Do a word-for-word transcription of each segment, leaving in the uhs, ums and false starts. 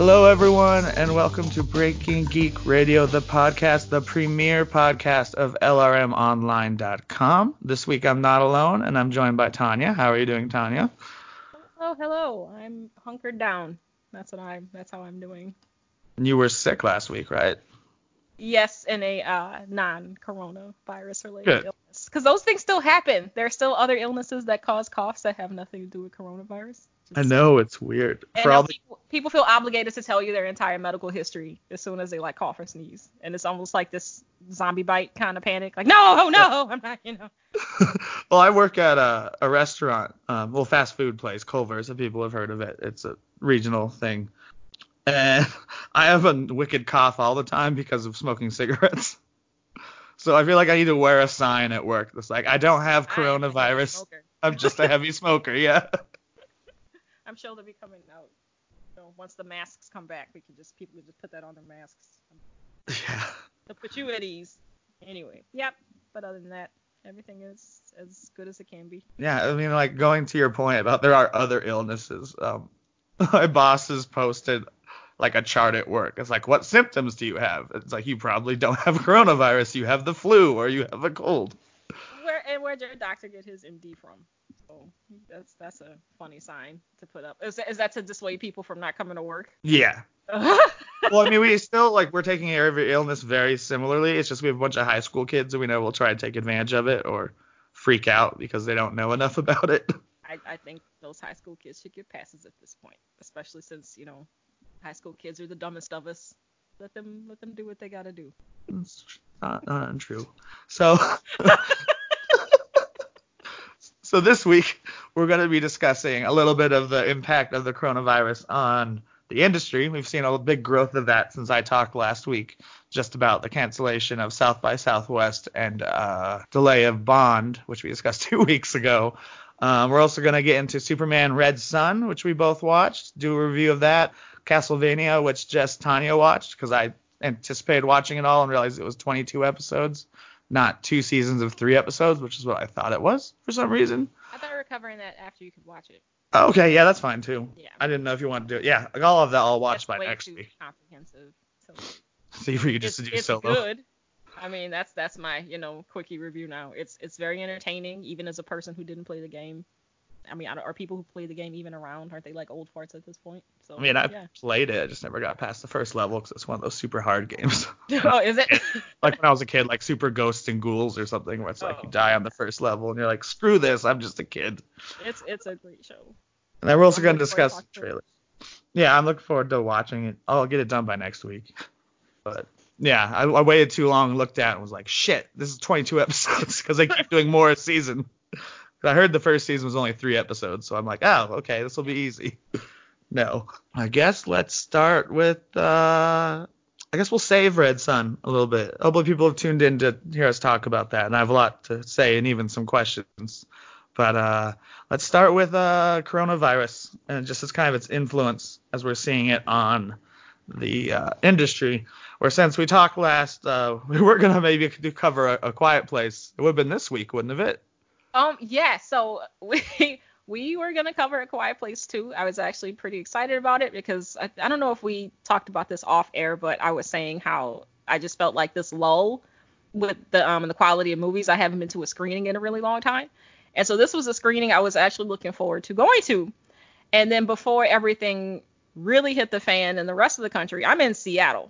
Hello, everyone, and welcome to Breaking Geek Radio, the podcast, the premier podcast of L R M online dot com. This week, I'm not alone, and I'm joined by Tanya. How are you doing, Tanya? Oh, hello. I'm hunkered down. That's what I'm. That's how I'm doing. You were sick last week, right? Yes, in a uh, non-coronavirus related Good. illness. Because those things still happen. There are still other illnesses that cause coughs that have nothing to do with coronavirus. I know, it's weird. And For now all the... people, people feel obligated to tell you their entire medical history as soon as they like cough or sneeze, and it's almost like this zombie bite kind of panic. Like, no, oh no, I'm not, you know. Well, I work at a, a restaurant, um, well, fast food place, Culver's, if people have heard of it. It's a regional thing. And I have a wicked cough all the time because of smoking cigarettes. So I feel like I need to wear a sign at work that's like, I don't have coronavirus. I'm just a heavy smoker, yeah. I'm sure they'll be coming out. So once the masks come back, we can just people can just put that on their masks. Yeah. To put you at ease. Anyway, yep. But other than that, everything is as good as it can be. Yeah, I mean, like going to your point about there are other illnesses. Um, my boss has posted like a chart at work. It's like, what symptoms do you have? It's like, you probably don't have coronavirus. You have the flu or you have a cold. Where and where'd your doctor get his M D from? So that's that's a funny sign to put up. Is that, is that to dissuade people from not coming to work? Yeah. Well, I mean, we still like we're taking care of your illness very similarly. It's just we have a bunch of high school kids and we know we'll try to take advantage of it or freak out because they don't know enough about it. I, I think those high school kids should get passes at this point, especially since, you know, high school kids are the dumbest of us. Let them let them do what they gotta do. It's not, not untrue. So, so this week we're going to be discussing a little bit of the impact of the coronavirus on the industry. We've seen a big growth of that since I talked last week, just about the cancellation of South by Southwest and uh, delay of Bond, which we discussed two weeks ago. Um, we're also going to get into Superman Red Sun, which we both watched, do a review of that. Castlevania, which just Tanya watched because I anticipated watching it all and realized it was twenty-two episodes, not two seasons of three episodes, which is what I thought it was for some reason. I thought we were covering that after you could watch it. Oh, okay, yeah, that's fine too. Yeah. I didn't know if you wanted to do it. Yeah, all of that I'll watch That's by way next too week. comprehensive. So See for you just it's, to do it's solo. good. I mean, that's that's my, you know, quickie review now. It's it's very entertaining, even as a person who didn't play the game. I mean, are people who play the game even around? Aren't they like old farts at this point? So I mean, I yeah. played it. I just never got past the first level because it's one of those super hard games. Oh, is it? Like when I was a kid, like Super Ghosts and Ghouls or something, where it's like Oh. you die on the first level and you're like, screw this, I'm just a kid. It's it's a great show. And then we're also I'm going to looking forward discuss to watching trailers. Yeah, I'm looking forward to watching it. I'll get it done by next week. But yeah, I, I waited too long and looked at it and was like, shit, this is twenty-two episodes because they keep doing more a season. I heard the first season was only three episodes, so I'm like, oh, okay, this will be easy. No. I guess let's start with, uh, I guess we'll save Red Sun a little bit. Hopefully people have tuned in to hear us talk about that, and I have a lot to say and even some questions. But uh, let's start with uh, coronavirus and just as kind of its influence as we're seeing it on the uh, industry. Where since we talked last, uh, we were going to maybe cover a, a Quiet Place. It would have been this week, wouldn't it? Um, yeah, so we we were gonna cover A Quiet Place too. I was actually pretty excited about it because I, I don't know if we talked about this off air, but I was saying how I just felt like this lull with the um the quality of movies. I haven't been to a screening in a really long time, and so this was a screening I was actually looking forward to going to. And then before everything really hit the fan in the rest of the country, I'm in Seattle,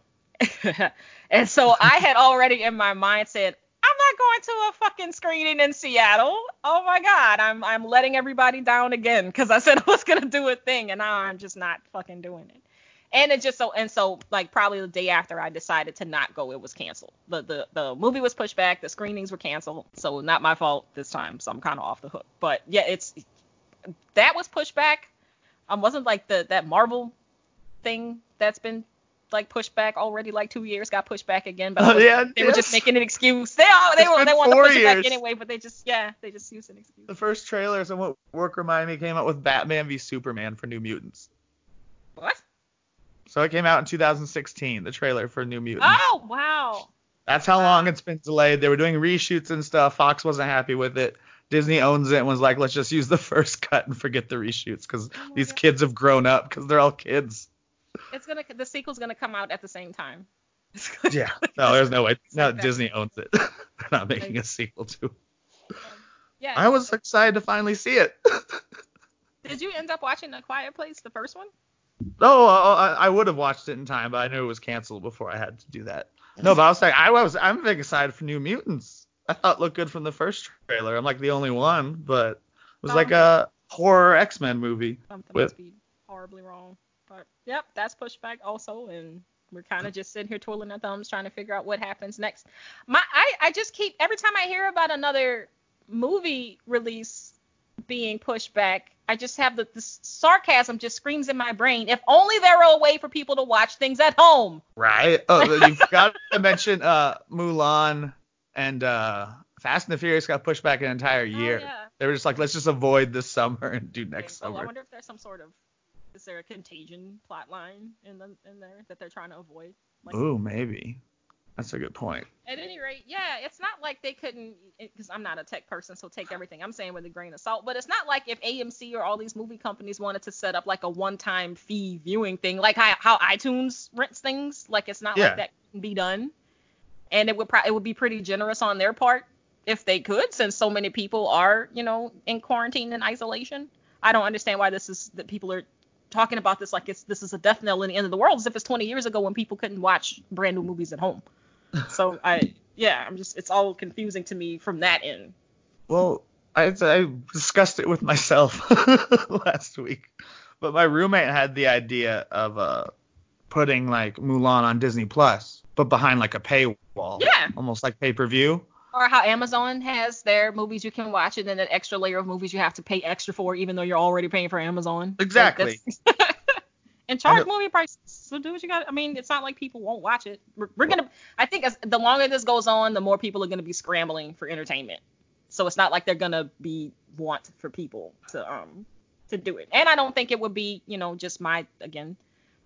and so I had already in my mind said, I'm not going to a fucking screening in Seattle. Oh my God, I'm I'm letting everybody down again because I said I was gonna do a thing and now I'm just not fucking doing it. And it just so and so like probably the day after I decided to not go, it was canceled. The the the movie was pushed back, the screenings were canceled, so not my fault this time. So I'm kind of off the hook. But yeah, it's that was pushed back. Um, wasn't like the that Marvel thing that's been like pushed back already, like two years got pushed back again, but Uh, was, yeah, they yes. were just making an excuse. They all they It's were been they wanted to four push it back years. anyway, but they just yeah they just used an excuse. The first trailers and what work reminded me came out with Batman v Superman for New Mutants. What? So it came out in two thousand sixteen, the trailer for New Mutants. Oh wow. That's how Wow. long it's been delayed. They were doing reshoots and stuff. Fox wasn't happy with it. Disney owns it and was like, let's just use the first cut and forget the reshoots because Oh my these God. kids have grown up because they're all kids. It's gonna the sequel's gonna come out at the same time. Yeah. No, there's no way. It's No, like that. Disney owns it. They're not making Like, a sequel to. um, yeah. I was excited to finally see it. Did you end up watching A Quiet Place, the first one? No, I, I would have watched it in time, but I knew it was canceled before I had to do that. No, but I was like, I was, I'm big excited for New Mutants. I thought it looked good from the first trailer. I'm like the only one, but it was like a horror X-Men movie. Something with, must be horribly wrong. But yep, that's pushed back also, and we're kind of just sitting here twiddling our thumbs trying to figure out what happens next. My, I, I just keep every time I hear about another movie release being pushed back, I just have the, the sarcasm just screams in my brain. If only there were a way for people to watch things at home. Right. Oh, you forgot to mention uh, Mulan and uh, Fast and the Furious got pushed back an entire year. Oh, yeah. They were just like, let's just avoid this summer and do next Okay, well, summer. I wonder if there's some sort of is there a Contagion plot line in the, in there that they're trying to avoid? Like, Ooh, maybe. That's a good point. At any rate, yeah, it's not like they couldn't, because I'm not a tech person, so take everything I'm saying with a grain of salt, but it's not like if A M C or all these movie companies wanted to set up like a one-time fee viewing thing, like how, how iTunes rents things, like it's not Yeah. like that can be done. And it would pro- it would be pretty generous on their part if they could, since so many people are, you know, in quarantine and isolation. I don't understand why this is, that people are talking about this like it's this is a death knell in the end of the world, as if it's twenty years ago when people couldn't watch brand new movies at home. So I, yeah, I'm just, it's all confusing to me from that end. Well, I, I discussed it with myself last week, but my roommate had the idea of uh, putting like Mulan on Disney Plus, but behind like a paywall. Yeah. Almost like pay-per-view. Or how Amazon has their movies you can watch, and then an extra layer of movies you have to pay extra for, even though you're already paying for Amazon. Exactly. Like, and charge And it- movie prices. So do what you got. I mean, it's not like people won't watch it. We're, we're gonna. I think as the longer this goes on, the more people are gonna be scrambling for entertainment. So it's not like they're gonna be want for people to um to do it. And I don't think it would be, you know, just my again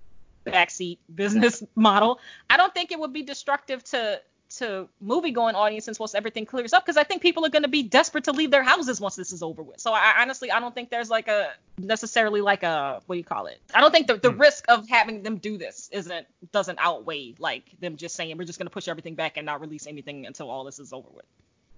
backseat business model. I don't think it would be destructive to to movie going audiences once everything clears up, because I think people are going to be desperate to leave their houses once this is over with. So I honestly I don't think there's like a necessarily like a what do you call it? I don't think the, the Hmm. risk of having them do this isn't doesn't outweigh like them just saying we're just going to push everything back and not release anything until all this is over with.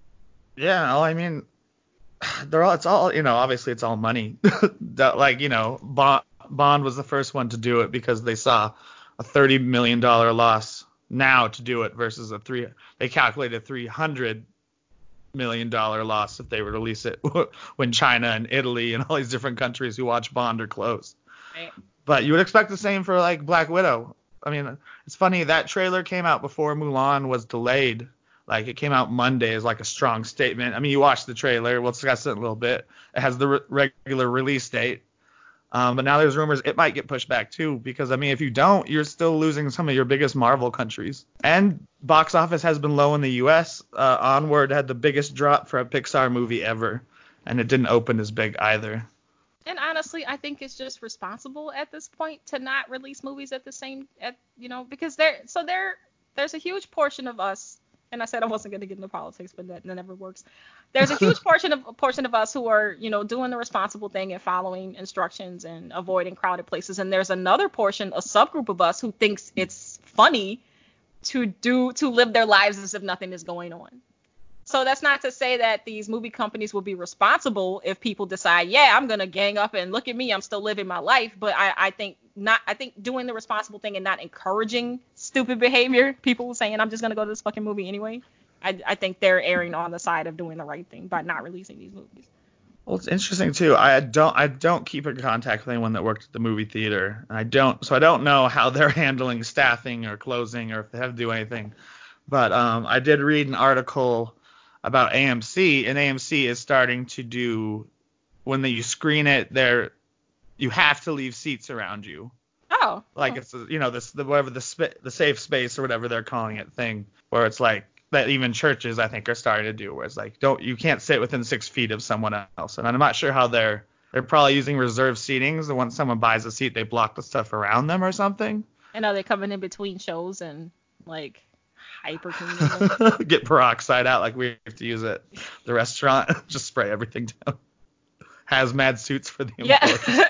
Yeah, well, I mean, they're all, it's all, you know, obviously it's all money. That, like, you know, Bond, Bond was the first one to do it because they saw a thirty million dollars loss now to do it versus a three, they calculated three hundred million dollars loss if they were to release it when China and Italy and all these different countries who watch Bond are closed. Right? But you would expect the same for like Black Widow. I mean, it's funny, that trailer came out before Mulan was delayed. Like, it came out Monday as like a strong statement. I mean, you watched the trailer. We'll discuss it in a little bit. It has the re- regular release date. Um, but now there's rumors it might get pushed back too, because I mean, if you don't, you're still losing some of your biggest Marvel countries. And box office has been low in the U S. Uh, Onward had the biggest drop for a Pixar movie ever, and it didn't open as big either. And honestly, I think it's just responsible at this point to not release movies at the same, at you know, because there, so there, there's a huge portion of us, and I said I wasn't going to get into politics, but that, that never works. There's a huge portion of portion of us who are, you know, doing the responsible thing and following instructions and avoiding crowded places, and there's another portion, a subgroup of us who thinks it's funny to do to live their lives as if nothing is going on. So that's not to say that these movie companies will be responsible if people decide, yeah, I'm gonna gang up and look at me, I'm still living my life. But I, I think not. I think doing the responsible thing and not encouraging stupid behavior, people saying I'm just gonna go to this fucking movie anyway. I, I think they're erring on the side of doing the right thing by not releasing these movies. Well, it's interesting too. I don't I don't keep in contact with anyone that worked at the movie theater. And I don't so I don't know how they're handling staffing or closing or if they have to do anything. But um, I did read an article about A M C, and A M C is starting to do, when they, you screen it, there you have to leave seats around you. Oh. Like oh. it's a, you know this the whatever the sp- the safe space or whatever they're calling it thing, where it's like that even churches I think are starting to do, where it's like don't you can't sit within six feet of someone else. And I'm not sure how they're they're probably using reserved seatings. And when someone buys a seat, they block the stuff around them or something. And are they coming in between shows and like hyper cleaning them? Get peroxide out like we have to use at the restaurant. Just spray everything down. Hazmat suits for the employees. Yeah.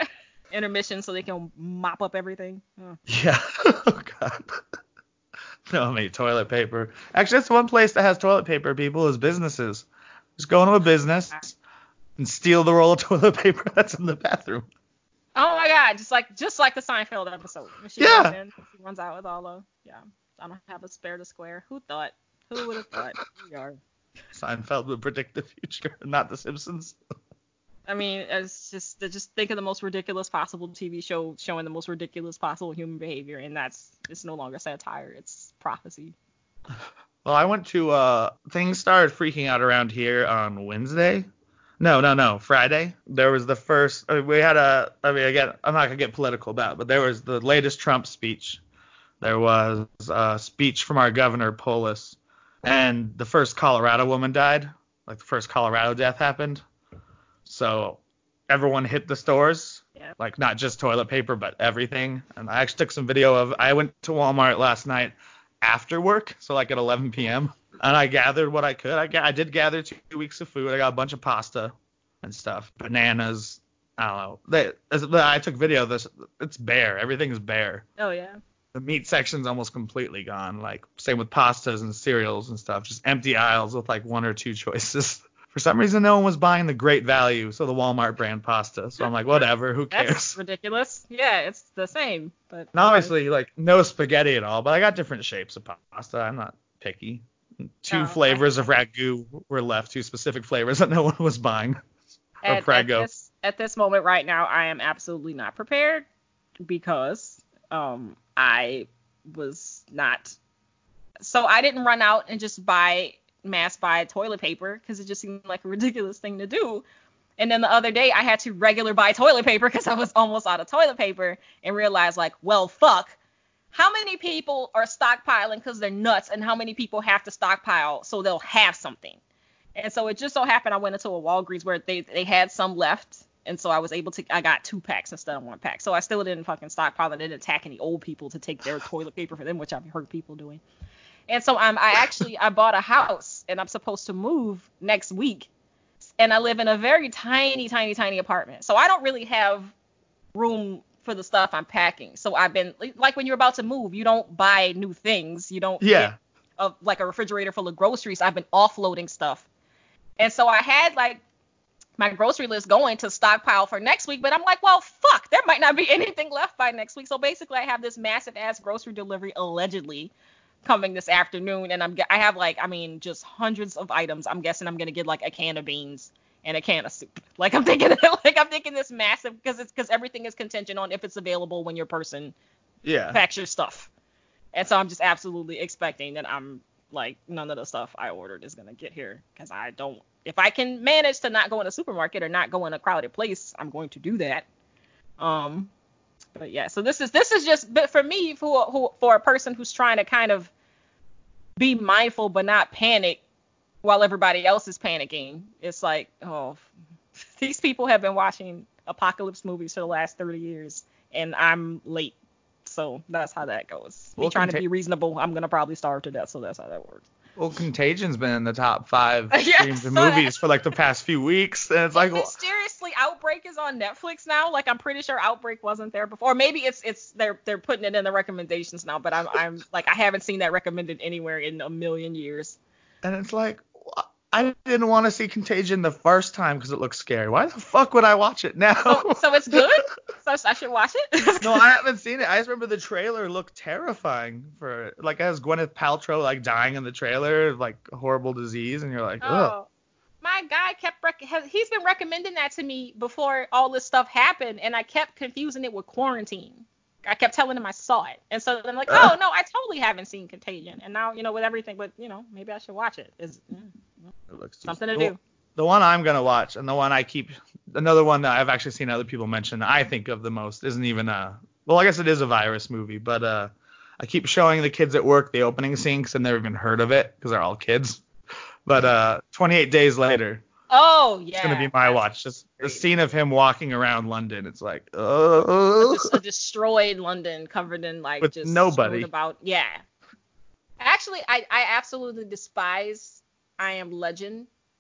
intermission so they can mop up everything. Oh. Yeah. Oh god. No, mate, toilet paper. Actually, that's one place that has toilet paper, people, is businesses. Just go into a business and steal the roll of toilet paper that's in the bathroom. Oh my god, just like just like the Seinfeld episode. When she Yeah. runs in, she runs out with all the yeah. I don't have a spare to square. Who thought? Who would have thought? We are. Seinfeld would predict the future, not The Simpsons. I mean, it's just just think of the most ridiculous possible T V show showing the most ridiculous possible human behavior, and that's it's no longer satire, it's prophecy. Well, I went to uh things started freaking out around here on Wednesday. No, no, no, Friday. There was the first. I mean, we had a. I mean, again, I'm not gonna get political about it, but there was the latest Trump speech. There was a speech from our governor Polis, and the first Colorado woman died. Like the first Colorado death happened. So everyone hit the stores, Yeah. like not just toilet paper, but everything. And I actually took some video of. I went to Walmart last night after work, so like at eleven p.m. and I gathered what I could. I, ga- I did gather two weeks of food. I got a bunch of pasta and stuff, bananas. I don't know. They, as, I took video of this. It's bare. Everything is bare. Oh yeah. The meat section's almost completely gone. Like same with pastas and cereals and stuff. Just empty aisles with like one or two choices. For some reason, no one was buying the Great Value, so the Walmart brand pasta. So I'm like, whatever, who cares? That's ridiculous. Yeah, it's the same, but And obviously, like no spaghetti at all, but I got different shapes of pasta. I'm not picky. Two Oh, flavors I- of ragu were left, two specific flavors that no one was buying. Or at, at Prego. this at this moment right now, I am absolutely not prepared because um I was not. So I didn't run out and just buy mass buy toilet paper because it just seemed like a ridiculous thing to do. And then the other day I had to regular buy toilet paper because I was almost out of toilet paper and realized like, well, fuck. How many people are stockpiling because they're nuts, and how many people have to stockpile so they'll have something? And so it just so happened I went into a Walgreens where they, they had some left, and so I was able to, I got two packs instead of one pack. So I still didn't fucking stockpile and didn't attack any old people to take their toilet paper for them, which I've heard people doing. And so I'm, I actually, I bought a house, and I'm supposed to move next week, and I live in a very tiny, tiny, tiny apartment. So I don't really have room for the stuff I'm packing. So I've been like when you're about to move, you don't buy new things. You don't Yeah. get a, like a refrigerator full of groceries. I've been offloading stuff. And so I had like my grocery list going to stockpile for next week, but I'm like, well, fuck, there might not be anything left by next week. So basically I have this massive ass grocery delivery allegedly coming this afternoon, and I'm I have like I mean just hundreds of items. I'm guessing I'm gonna get like a can of beans and a can of soup. Like I'm thinking like I'm thinking this massive because it's because everything is contingent on if it's available when your person Yeah. packs your stuff. And so I'm just absolutely expecting that I'm like none of the stuff I ordered is gonna get here because I don't. If I can manage to not go in a supermarket or not go in a crowded place, I'm going to do that. Um. But yeah, so this is this is just but for me for who for a person who's trying to kind of be mindful but not panic while everybody else is panicking. It's like, oh, these people have been watching apocalypse movies for the last thirty years, and I'm late. So that's how that goes. Me Well, trying conta- to be reasonable, I'm gonna probably starve to death. So that's how that works. Well, Contagion's been in the top five Yeah, streams of so that- movies for like the past few weeks, and it's like, well, Mysteriously, Outbreak is on Netflix now. Like I'm pretty sure Outbreak wasn't there before. Or maybe it's it's they're they're putting it in the recommendations now. But I'm I'm like I haven't seen that recommended anywhere in a million years. and it's like, I didn't want to see Contagion the first time because it looked scary. Why the fuck would I watch it now? So, so it's good. So I should watch it. No, I haven't seen it. I just remember the trailer looked terrifying for it. Like it has Gwyneth Paltrow like dying in the trailer, like a horrible disease, and you're like, ugh. Oh, my guy kept rec- has, he's been recommending that to me before all this stuff happened, and I kept confusing it with Quarantine. I kept telling him I saw it, and so I'm like, oh no, I totally haven't seen Contagion, and now you know with everything, but you know maybe I should watch it. Is mm, It looks too- something to well, do. The one I'm gonna watch, and the one I keep, another one that I've actually seen other people mention, I think of the most, isn't even a, well, I guess it is a virus movie, but uh, I keep showing the kids at work the opening scene because I've never even heard of it because they're all kids. But uh, twenty-eight Days Later, Oh yeah, it's gonna be my that's watch. Just the great. scene of him walking around London, it's like, a, oh. des- a destroyed London covered in like With just nobody. strewn about. Yeah. Actually, I I absolutely despise I Am Legend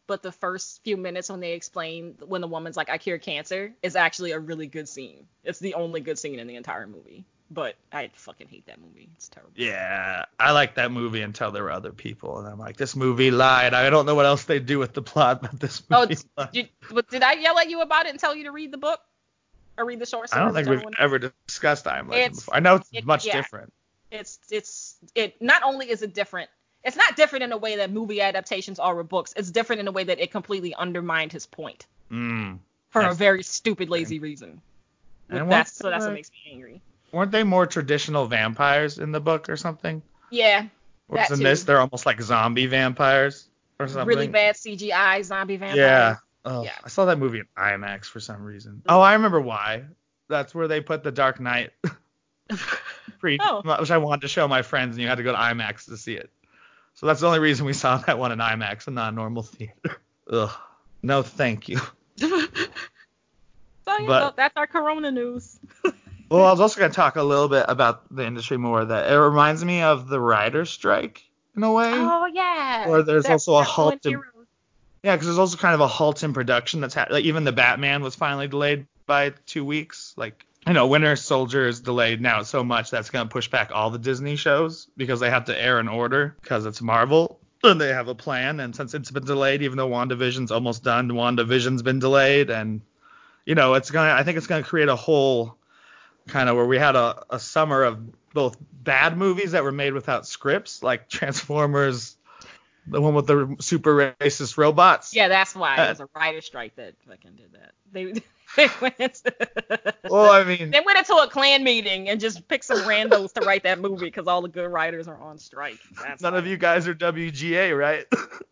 but the first few minutes when they explain when the woman's like, I cure cancer, is actually a really good scene. It's the only good scene in the entire movie. But I fucking hate that movie. It's terrible. Yeah, I like that movie until there were other people, and I'm like, this movie lied. I don't know what else they do with the plot, but this movie Oh, lied. did, but did I yell at you about it and tell you to read the book or read the short story? I don't think we've one? ever discussed I Am Legend It's, before. I know it's it, much yeah. different. It's it's it. Not only is it different, it's not different in a way that movie adaptations are with books. It's different in a way that it completely undermined his point Mm, for that's a very stupid, lazy reason. And With that's weren't so that's what they- makes me angry. Weren't they more traditional vampires in the book or something? Yeah, Whereas that in too. this, they're almost like zombie vampires or something. Really bad C G I zombie vampires. Yeah. Oh, Yeah. I saw that movie in IMAX for some reason. Oh, I remember why. That's where they put The Dark Knight. Pre, Oh. Which I wanted to show my friends, and you had to go to IMAX to see it. So that's the only reason we saw that one in IMAX and not a normal theater. Ugh. No, thank you. So yeah, But- well, that's our Corona news. Well, I was also going to talk a little bit about the industry more. That it reminds me of the writer's strike in a way. Oh yeah. Or there's That- also a that halt ruined in- Heroes. Yeah, because there's also kind of a halt in production that's ha- like even the Batman was finally delayed by two weeks. Like, you know, Winter Soldier is delayed now so much that's going to push back all the Disney shows because they have to air in order because it's Marvel and they have a plan. And since it's been delayed, even though WandaVision's almost done, WandaVision's been delayed. And, you know, it's going to, I think it's going to create a whole kind of where we had a, a summer of both bad movies that were made without scripts, like Transformers, the one with the super racist robots. Yeah, that's why Uh, it was a writer's strike that fucking did that. They, they went into, Well, I mean, they went into a Klan meeting and just picked some randos to write that movie because all the good writers are on strike. That's none why. of you guys are W G A, right?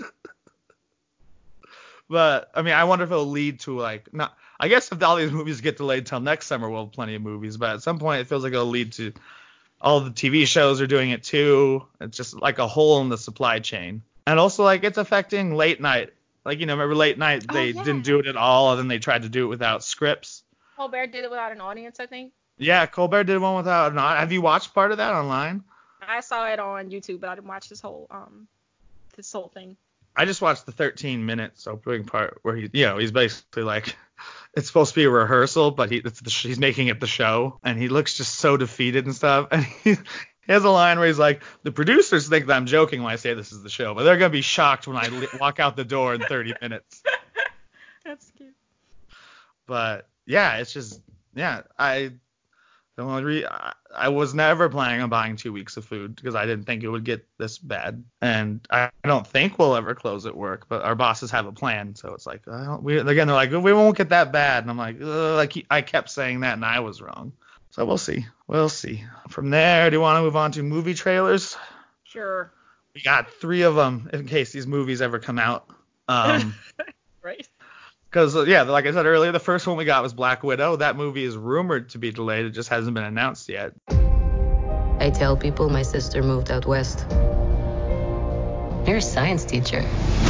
But I mean, I wonder if it'll lead to like not. I guess if all these movies get delayed till next summer, we'll have plenty of movies. But at some point, it feels like it'll lead to all the T V shows are doing it too. It's just like a hole in the supply chain, and also like it's affecting late night. Like, you know, remember late night Oh, they yeah. didn't do it at all, and then they tried to do it without scripts. Colbert did it without an audience, I think. Yeah, Colbert did one without. Not. Have you watched part of that online? I saw it on YouTube, but I didn't watch this whole um this whole thing. I just watched the thirteen minutes opening part where he, you know, he's basically like, it's supposed to be a rehearsal, but he, it's the, he's making it the show, and he looks just so defeated and stuff. And he, he has a line where he's like, the producers think that I'm joking when I say this is the show, but they're gonna be shocked when I li- walk out the door in thirty minutes. That's cute. But yeah, it's just, yeah, I. The only re- I, I was never planning on buying two weeks of food because I didn't think it would get this bad. And I don't think we'll ever close at work, but our bosses have a plan. So it's like, I don't, we, again, they're like, we won't get that bad. And I'm like, Ugh, I, keep, I kept saying that and I was wrong. So we'll see. We'll see. From there, do you want to move on to movie trailers? Sure. We got three of them in case these movies ever come out. Um, Right? Because, uh, yeah, like I said earlier, the first one we got was Black Widow. That movie is rumored to be delayed. It just hasn't been announced yet. I tell people my sister moved out west. You're a science teacher.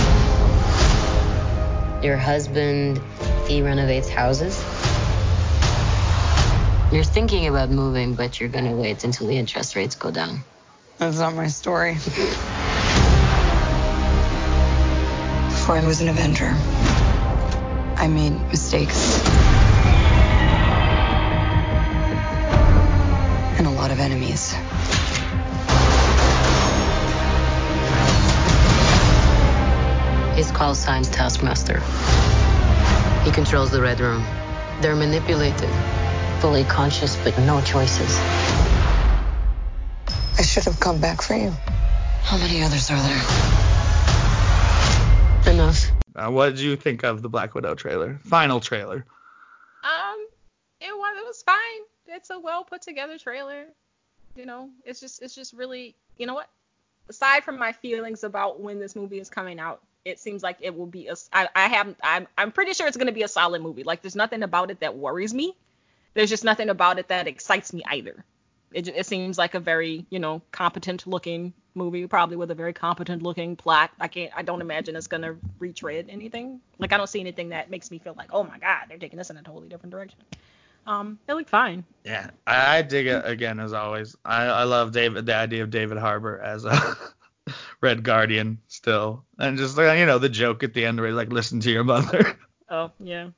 Your husband, he renovates houses. You're thinking about moving, but you're gonna wait until the interest rates go down. That's not my story. Before I was an Avenger, I made mistakes. And a lot of enemies. He's called Science Taskmaster. He controls the Red Room. They're manipulated, fully conscious, but no choices. I should have come back for you. How many others are there? Enough. Uh, what did you think of the Black Widow trailer? Final trailer. Um, it was it was fine. It's a well put together trailer. You know, it's just it's just really, you know what? Aside from my feelings about when this movie is coming out, it seems like it will be a. I, I haven't. I'm I'm pretty sure it's gonna be a solid movie. Like, there's nothing about it that worries me. There's just nothing about it that excites me either. It ju- it seems like a very, you know, competent looking movie, probably with a very competent looking plot. I can't. I don't imagine it's gonna retread anything. Like, I don't see anything that makes me feel like, oh my god, they're taking this in a totally different direction. Um, it looked fine. Yeah, I, I dig it again as always. I, I love David, the idea of David Harbour as a Red Guardian still, and just like you know the joke at the end where he's like, listen to your mother. Oh yeah.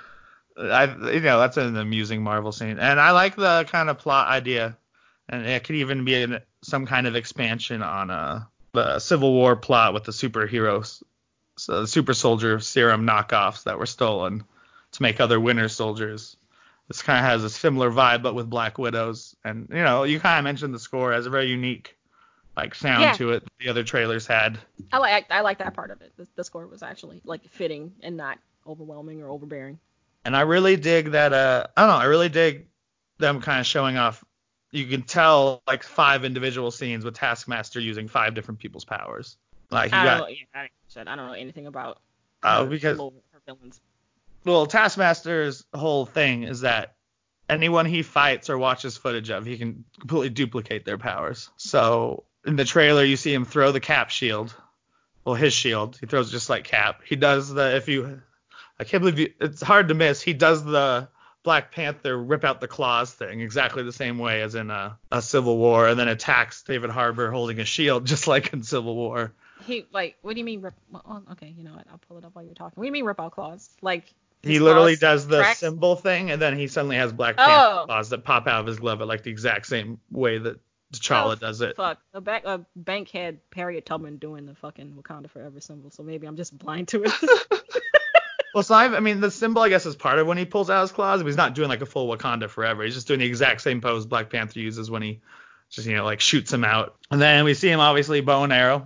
I you know that's an amusing Marvel scene, and I like the kind of plot idea, and it could even be an, some kind of expansion on uh, the Civil War plot with the superheroes, so the super soldier serum knockoffs that were stolen to make other Winter Soldiers. This kind of has a similar vibe, but with Black Widows, and you know you kind of mentioned the score has a very unique like sound Yeah. to it the other trailers had. I like I like that part of it. The, the score was actually like fitting and not overwhelming or overbearing. And I really dig that, uh, I don't know, I really dig them kind of showing off. You can tell like five individual scenes with Taskmaster using five different people's powers. Like you I got, don't know, yeah, I, said, I don't know anything about oh, her, because, lore, her villains. well, Taskmaster's whole thing is that anyone he fights or watches footage of, he can completely duplicate their powers. So in the trailer, you see him throw the Cap shield. Well, his shield. He throws just like Cap. He does the, if you, I can't believe you, it's hard to miss. He does the Black Panther rip out the claws thing exactly the same way as in a, a Civil War, and then attacks David Harbour holding a shield just like in Civil War. He like, what do you mean rip? Well, okay, you know what? I'll pull it up while you're talking. What do you mean rip out claws? Like his He literally claws does the tracks? symbol thing, and then he suddenly has Black Oh. Panther claws that pop out of his glove at like the exact same way that T'Challa Oh, does it. Fuck, a back a bank had Harriet Tubman doing the fucking Wakanda Forever symbol, so maybe I'm just blind to it. Well, so I, I mean, the symbol, I guess, is part of when he pulls out his claws, but he's not doing like a full Wakanda Forever. He's just doing the exact same pose Black Panther uses when he just, you know, like shoots him out. And then we see him, obviously, bow and arrow.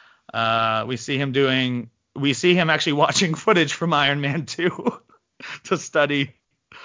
Uh, we see him doing, we see him actually watching footage from Iron Man two to study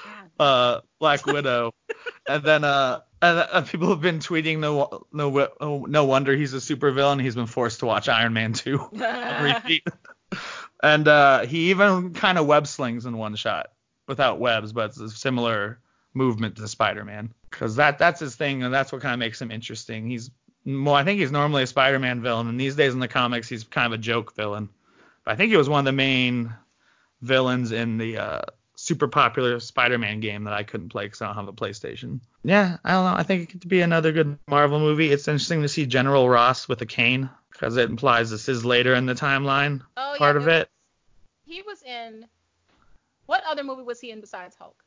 uh, Black Widow. And then uh, and, uh, people have been tweeting, no, no, no wonder he's a supervillain. He's been forced to watch Iron Man two on repeat. And uh, he even kind of web slings in one shot without webs, but it's a similar movement to Spider-Man because that that's his thing, and that's what kind of makes him interesting. He's well, I think he's normally a Spider-Man villain, and these days in the comics he's kind of a joke villain. But I think he was one of the main villains in the uh, super popular Spider-Man game that I couldn't play because I don't have a PlayStation. Yeah, I don't know. I think it could be another good Marvel movie. It's interesting to see General Ross with a cane because it implies this is later in the timeline. Oh, part yeah, of it. He was in. What other movie was he in besides Hulk?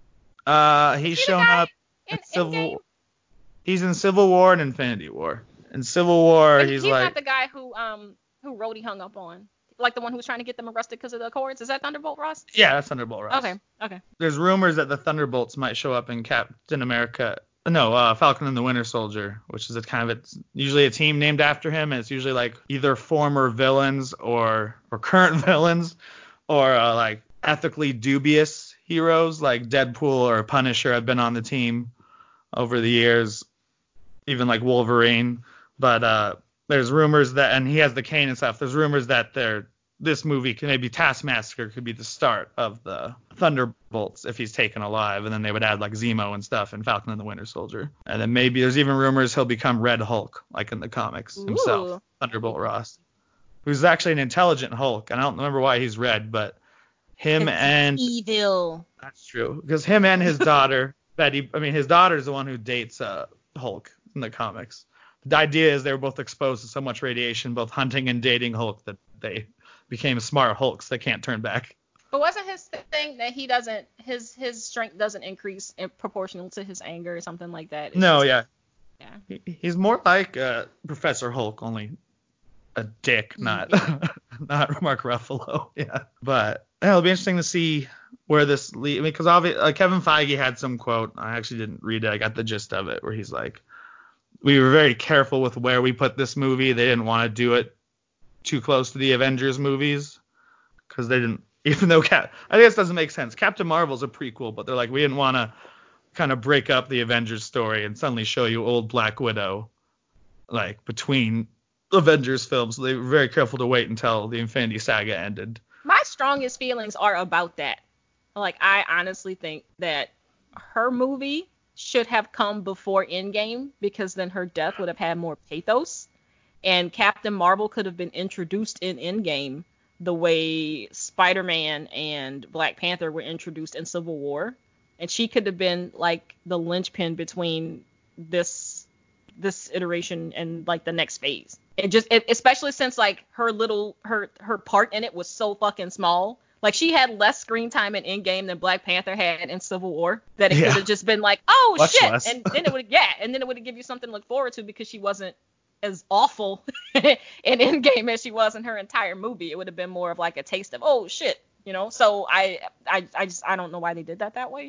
Uh, he's Is he the shown guy up in in Civil. Endgame? He's in Civil War and Infinity War. In Civil War, And he's, he's like, not the guy who um who Rhodey hung up on, like the one who was trying to get them arrested because of the Accords. Is that Thunderbolt Ross? yeah, that's Thunderbolt Ross. Okay, okay. There's rumors that the Thunderbolts might show up in Captain America. No, uh, Falcon and the Winter Soldier, which is a kind of it's usually a team named after him, and it's usually like either former villains or or current villains, or uh, like ethically dubious heroes like Deadpool or Punisher have been on the team over the years, even like Wolverine. But uh, there's rumors that, and he has the cane and stuff. There's rumors that they're this movie could maybe Taskmaster could be the start of the Thunderbolts if he's taken alive, and then they would add like Zemo and stuff and Falcon and the Winter Soldier, and then maybe there's even rumors he'll become Red Hulk like in the comics himself. Ooh. Thunderbolt Ross, who's actually an intelligent Hulk, and I don't remember why he's red, but him and evil. that's true because him and his daughter Betty, I mean his daughter's the one who dates uh, Hulk in the comics. The idea is they were both exposed to so much radiation, both hunting and dating Hulk, that they became smart Hulks that can't turn back. But wasn't his thing that he doesn't his his strength doesn't increase in proportional to his anger or something like that? It's No, just- yeah. Yeah. He, he's more like uh, Professor Hulk, only a dick, not not Mark Ruffalo. Yeah. But yeah, it'll be interesting to see where this leads. I mean, because obviously uh, Kevin Feige had some quote. I actually didn't read it. I got the gist of it, where he's like, "We were very careful with where we put this movie. They didn't want to do it too close to the Avengers movies because they didn't." Even though Cap, I guess it doesn't make sense. Captain Marvel's a prequel, but they're like, we didn't want to kind of break up the Avengers story and suddenly show you old Black Widow, like between Avengers films. So they were very careful to wait until the Infinity Saga ended. My strongest feelings are about that. Like, I honestly think that her movie should have come before Endgame, because then her death would have had more pathos, and Captain Marvel could have been introduced in Endgame the way Spider-Man and Black Panther were introduced in Civil War, and she could have been like the linchpin between this this iteration and like the next phase. It just, it, especially since like her little, her her part in it was so fucking small. Like she had less screen time in Endgame than Black Panther had in Civil War. That it Yeah. could have just been like, oh Much shit, less. and then it would, yeah, and then it would give you something to look forward to because she wasn't as awful in Endgame as she was in her entire movie. It would have been more of like a taste of, oh shit, you know. So I, I, I just, I don't know why they did that that way.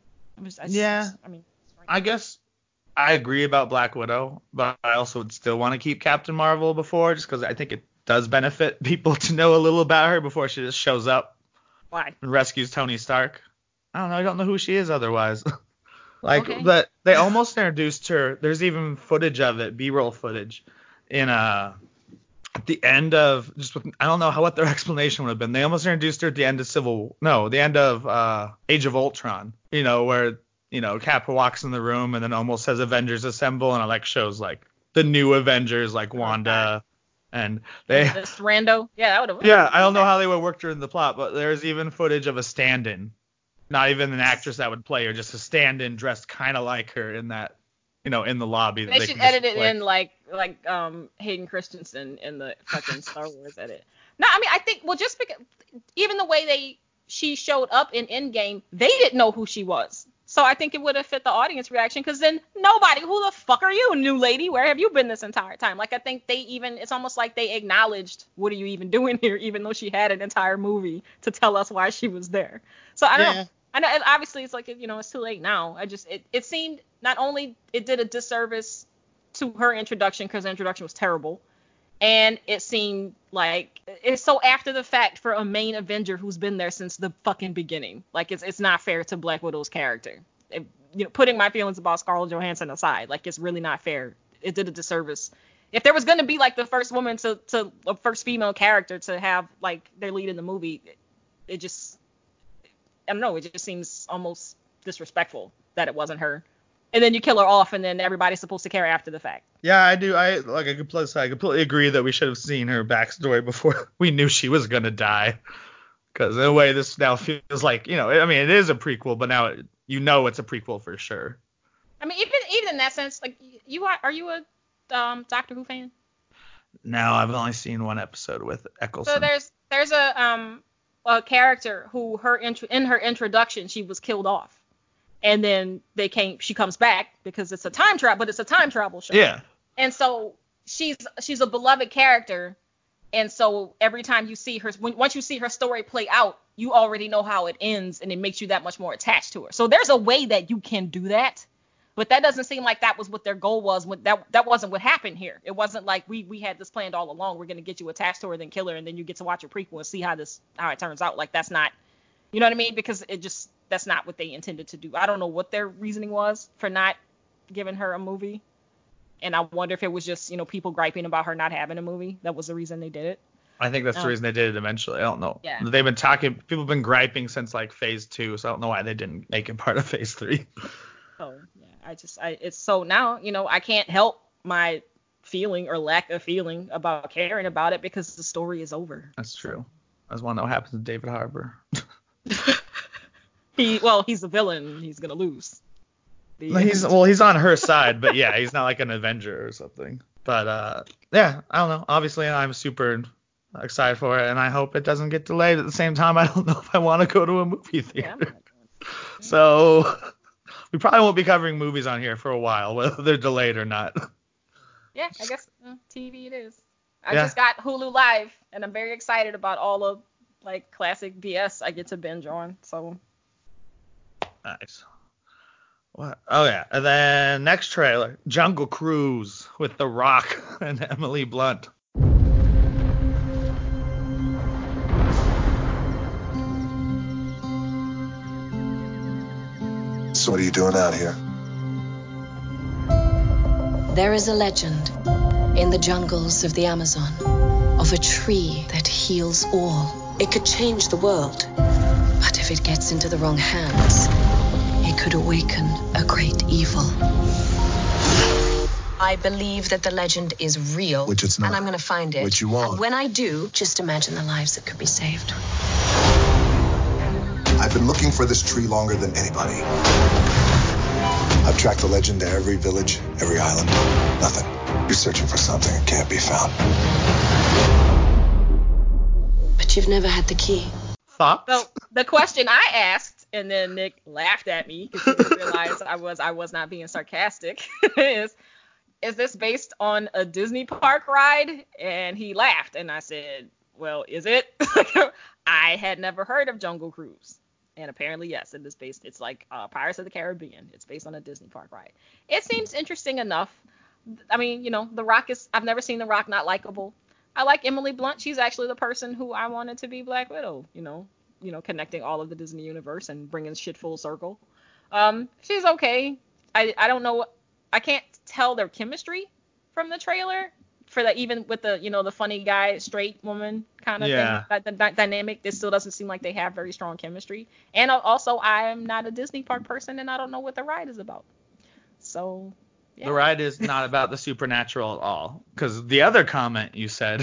I just, I just, Yeah. I mean, I guess I agree about Black Widow, but I also would still want to keep Captain Marvel before, just because I think it does benefit people to know a little about her before she just shows up why? and rescues Tony Stark. I don't know. I don't know who she is otherwise. Like, Okay. but they almost introduced her. There's even footage of it, B-roll footage, in uh at the end of just with, I don't know how what their explanation would have been. They almost introduced her at the end of Civil, no, the end of uh Age of Ultron. You know, where you know Cap walks in the room and then almost says Avengers Assemble, and it like shows like the new Avengers like Wanda, and they. This rando, yeah, that would have. Yeah, I don't know how they would work during the plot, but there's even footage of a stand-in. Not even an actress that would play her, just a stand-in dressed kind of like her in that, you know, in the lobby. That They, they should can just edit it play. in like like um Hayden Christensen in the fucking Star Wars edit. No, I mean I think well just because even the way they she showed up in Endgame, they didn't know who she was. So I think it would have fit the audience reaction because then nobody, who the fuck are you, new lady? Where have you been this entire time? Like I think they even, it's almost like they acknowledged, what are you even doing here? Even though she had an entire movie to tell us why she was there. So I don't Yeah. know. I know, and obviously it's like, you know, it's too late now. I just, it, it seemed not only it did a disservice to her introduction because the introduction was terrible, and it seemed like it's so after the fact for a main Avenger who's been there since the fucking beginning. Like it's it's not fair to Black Widow's character. It, you know, putting my feelings about Scarlett Johansson aside, like it's really not fair. It did a disservice. If there was gonna be like the first woman to to a first female character to have like their lead in the movie, it, it just I don't know. It just seems almost disrespectful that it wasn't her. And then you kill her off, and then everybody's supposed to care after the fact. Yeah, I do. I like I completely, I completely agree that we should have seen her backstory before we knew she was gonna die. Because in a way, this now feels like, you know, I mean, it is a prequel, but now it, you know it's a prequel for sure. I mean, even even in that sense, like you are, are you a um, Doctor Who fan? No, I've only seen one episode with Eccleston. So there's there's a um a character who her intro, in her introduction she was killed off, and then they came she comes back because it's a time travel, but it's a time travel show. Yeah. And so she's she's a beloved character, and so every time you see her, when, once you see her story play out, you already know how it ends, and it makes you that much more attached to her. So there's a way that you can do that, but that doesn't seem like that was what their goal was. When that that wasn't what happened here. It wasn't like we we had this planned all along. We're gonna get you attached to her, then kill her, and then you get to watch a prequel and see how this how it turns out. Like that's not, you know what I mean? Because it just that's not what they intended to do. I don't know what their reasoning was for not giving her a movie. And I wonder if it was just, you know, people griping about her not having a movie. That was the reason they did it. I think that's Oh. the reason they did it eventually. I don't know. Yeah. They've been talking, people have been griping since like phase two, so I don't know why they didn't make it part of phase three. So yeah, I just, I it's so now, you know, I can't help my feeling or lack of feeling about caring about it because the story is over. That's true. I just want to know what happens to David Harbour. He, well, he's a villain. He's gonna lose. The- He's well, he's on her side, but yeah, he's not like an Avenger or something. But uh, yeah, I don't know. Obviously, I'm super excited for it, and I hope it doesn't get delayed. At the same time, I don't know if I want to go to a movie Yeah, theater. I'm not- So we probably won't be covering movies on here for a while, whether they're delayed or not. yeah, I guess uh, T V it is. I Yeah. just got Hulu Live, and I'm very excited about all of like classic B S I get to binge on. So Nice. What? Oh yeah, and then next trailer, Jungle Cruise with The Rock and Emily Blunt. So what are you doing out here? There is a legend in the jungles of the Amazon of a tree that heals all. It could change the world, but if it gets into the wrong hands, it could awaken a great evil. I believe that the legend is real, Which it's not. and I'm going to find it. Which you won't. And when I do, just imagine the lives that could be saved. I've been looking for this tree longer than anybody. I've tracked the legend to every village, every island. Nothing. You're searching for something that can't be found. But you've never had the key. Thoughts? So the question I asked, and then Nick laughed at me because he didn't realize I was I was not being sarcastic, is is this based on a Disney park ride? And he laughed, and I said, well, is it? I had never heard of Jungle Cruise. And apparently, yes, it is based. It's like uh, Pirates of the Caribbean. It's based on a Disney park ride. It seems interesting enough. I mean, you know, The Rock is. I've never seen The Rock not likable. I like Emily Blunt. She's actually the person who I wanted to be Black Widow. You know, you know, connecting all of the Disney universe and bringing shit full circle. Um, she's okay. I I don't know. I can't tell their chemistry from the trailer. For that, even with the, you know, the funny guy, straight woman kind of Yeah. thing, that, the, that dynamic, it still doesn't seem like they have very strong chemistry. And also, I am not a Disney park person, and I don't know what the ride is about. So, yeah. The ride is not about the supernatural at all. Because the other comment you said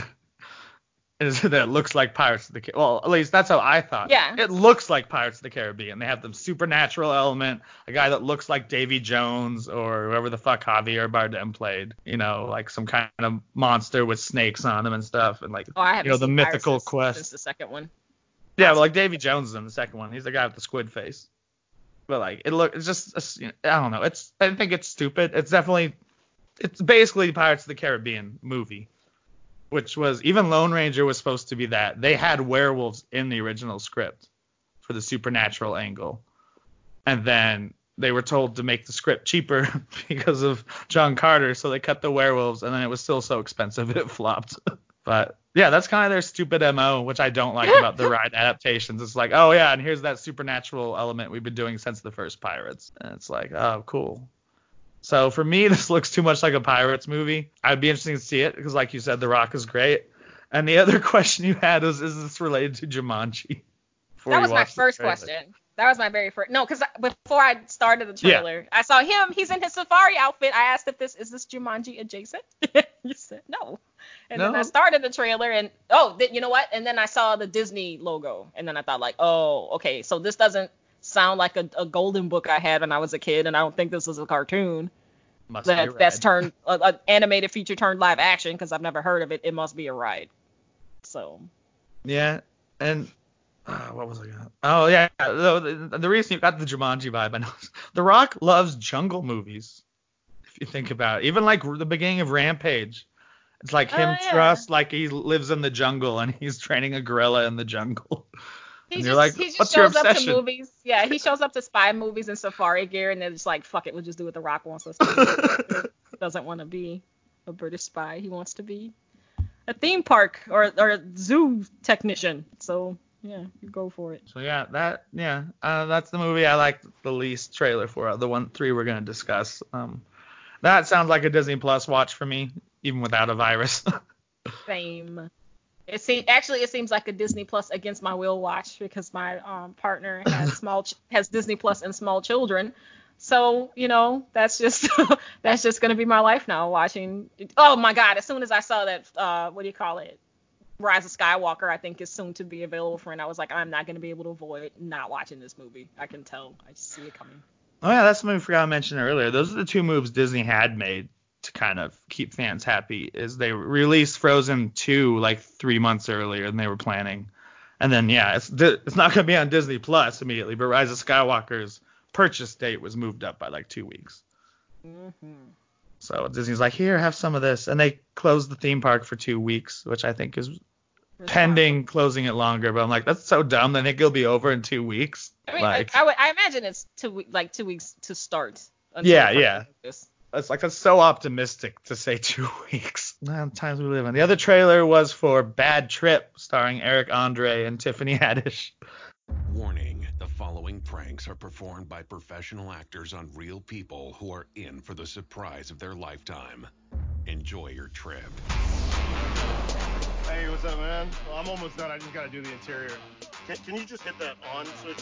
is that it looks like Pirates of the Caribbean. Well, at least that's how I thought. Yeah. It looks like Pirates of the Caribbean. They have the supernatural element, a guy that looks like Davy Jones or whoever the fuck Javier Bardem played. You know, like some kind of monster with snakes on him and stuff. And like, Oh, I haven't you know, the seen mythical Pirates since, quest. since the second one. Yeah, well, like Davy Jones is in the second one. He's the guy with the squid face. But like, it look, it's just, you know, I don't know. It's, I think it's stupid. It's definitely, it's basically Pirates of the Caribbean movie, which was, even Lone Ranger was supposed to be that. They had werewolves in the original script for the supernatural angle. And then they were told to make the script cheaper because of John Carter, so they cut the werewolves, and then it was still so expensive it flopped. But yeah, that's kind of their stupid M O, which I don't like about the ride adaptations. It's like, oh yeah, and here's that supernatural element we've been doing since the first Pirates. And it's like, oh, cool. So for me, this looks too much like a Pirates movie. I'd be interested to see it because, like you said, The Rock is great. And the other question you had was, is this related to Jumanji? Before That you was my watched the first trailer. question. That was my very first. No, because before I started the trailer, I saw him. He's in his safari outfit. I asked if this is this Jumanji adjacent. You said no. And then No. I started the trailer, and oh, th- you know what? And then I saw the Disney logo, and then I thought like, oh, okay, so this doesn't sound like a, a golden book I had when I was a kid, and I don't think this is a cartoon Must be a that ride. that's turned an uh, animated feature turned live action because I've never heard of it. It must be a ride. So Yeah, and uh, what was I gonna? Oh yeah, the, the, the reason you got the Jumanji vibe, I know, The Rock loves jungle movies. If you think about it, even like the beginning of Rampage, it's like him Oh, yeah. dressed like he lives in the jungle and he's training a gorilla in the jungle. He And just, you're like, he just what's your shows up to obsession? movies. Yeah, he shows up to spy movies in safari gear, and they're just like, fuck it, we'll just do what The Rock wants us to do. He doesn't want to be a British spy. He wants to be a theme park or, or a zoo technician. So, yeah, you go for it. So yeah, that yeah, uh, that's the movie I liked the least trailer for. The one three we're gonna discuss. Um, that sounds like a Disney Plus watch for me, even without a virus. Same. It seems actually it seems like a Disney Plus against my will watch because my um, partner has small ch- has Disney Plus and small children. So, you know, that's just that's just gonna be my life now watching. Oh my God! As soon as I saw that, uh, what do you call it? Rise of Skywalker, I think is soon to be available for, and I was like, I'm not gonna be able to avoid not watching this movie. I can tell. I just see it coming. Oh yeah, that's something we forgot to mention earlier. Those are the two moves Disney had made to kind of keep fans happy. Is they released Frozen two like three months earlier than they were planning, and then yeah, it's it's not gonna be on Disney Plus immediately, but Rise of Skywalker's purchase date was moved up by like two weeks. Mm-hmm. So Disney's like, here, have some of this, and they closed the theme park for two weeks, which I think is pending closing it longer. But I'm like, that's so dumb. I think it'll be over in two weeks. I mean, like, I, I would I imagine it's two we- like two weeks to start. until Yeah, the yeah. like this. It's like, that's so optimistic to say two weeks. Man, times we live in. The other trailer was for Bad Trip, starring Eric Andre and Tiffany Haddish. Warning, the following pranks are performed by professional actors on real people who are in for the surprise of their lifetime. Enjoy your trip. Hey, what's up, man? Well, I'm almost done. I just gotta do the interior. Can, can you just hit that on switch?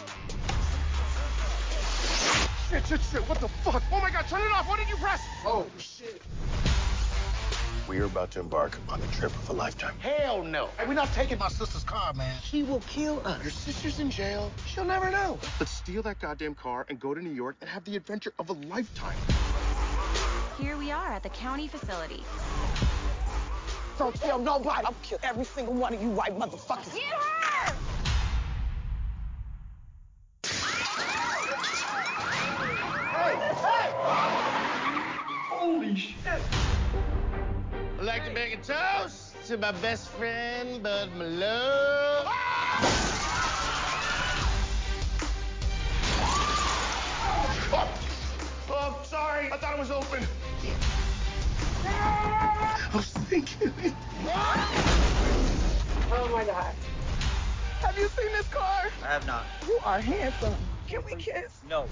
Shit, shit, shit. What the fuck? Oh my God, turn it off. What did you press? Oh, shit. We are about to embark on the trip of a lifetime. Hell no. Hey, we're not taking my sister's car, man. She will kill us. Your sister's in jail. She'll never know. Let's steal that goddamn car and go to New York and have the adventure of a lifetime. Here we are at the county facility. Don't tell nobody. I'll kill every single one of you white motherfuckers. Get her! Hey, hey! Holy shit. I'd like to make a toast to my best friend, Bud Malone. Oh, oh, sorry. I thought it was open. I was thinking. Oh my God. Have you seen this car? I have not. You are handsome. Can we kiss? No.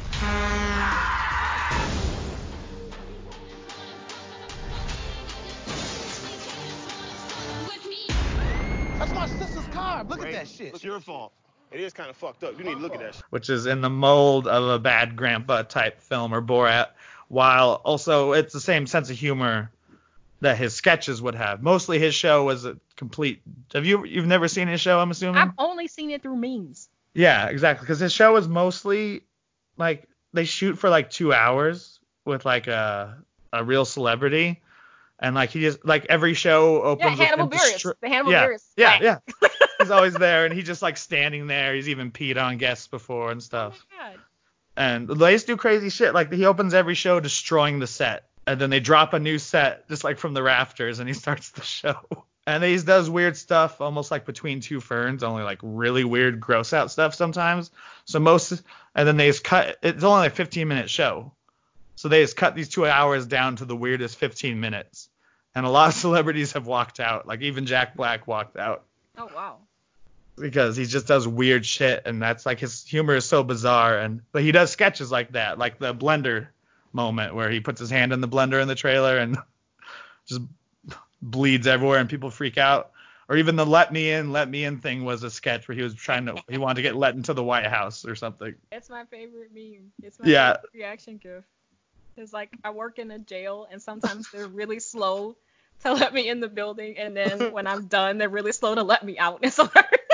That's my sister's car. Look Great. at that shit. It's your fault. It is kind of fucked up. You need to look at that shit. Which is in the mold of a Bad Grandpa type film or Borat, while also it's the same sense of humor that his sketches would have. Mostly his show was a complete. Have you you've never seen his show? I'm assuming. I've only seen it through memes. Yeah, exactly. Because his show is mostly like they shoot for like two hours with like a a real celebrity, and like he just like every show opens. Yeah, Hannibal with him Buress. destro- The Hannibal yeah, Buress. Yeah, Right. yeah. He's always there, and he's just like standing there. He's even peed on guests before and stuff. Oh my God. And they just do crazy shit. Like he opens every show destroying the set, and then they drop a new set just like from the rafters, and he starts the show. And he does weird stuff, almost like Between Two Ferns, only like really weird, gross out stuff sometimes. So most, and then they just cut. It's only like a fifteen minute show, so they just cut these two hours down to the weirdest fifteen minutes. And a lot of celebrities have walked out. Like even Jack Black walked out. Oh wow. Because he just does weird shit, and that's like his humor is so bizarre. And but he does sketches like that, like the blender moment where he puts his hand in the blender in the trailer and just bleeds everywhere and people freak out. Or even the let me in, let me in thing was a sketch where he was trying to he wanted to get let into the White House or something. It's my favorite meme. It's my Yeah. favorite reaction gif. It's like I work in a jail and sometimes they're really slow to let me in the building, and then when I'm done, they're really slow to let me out. And so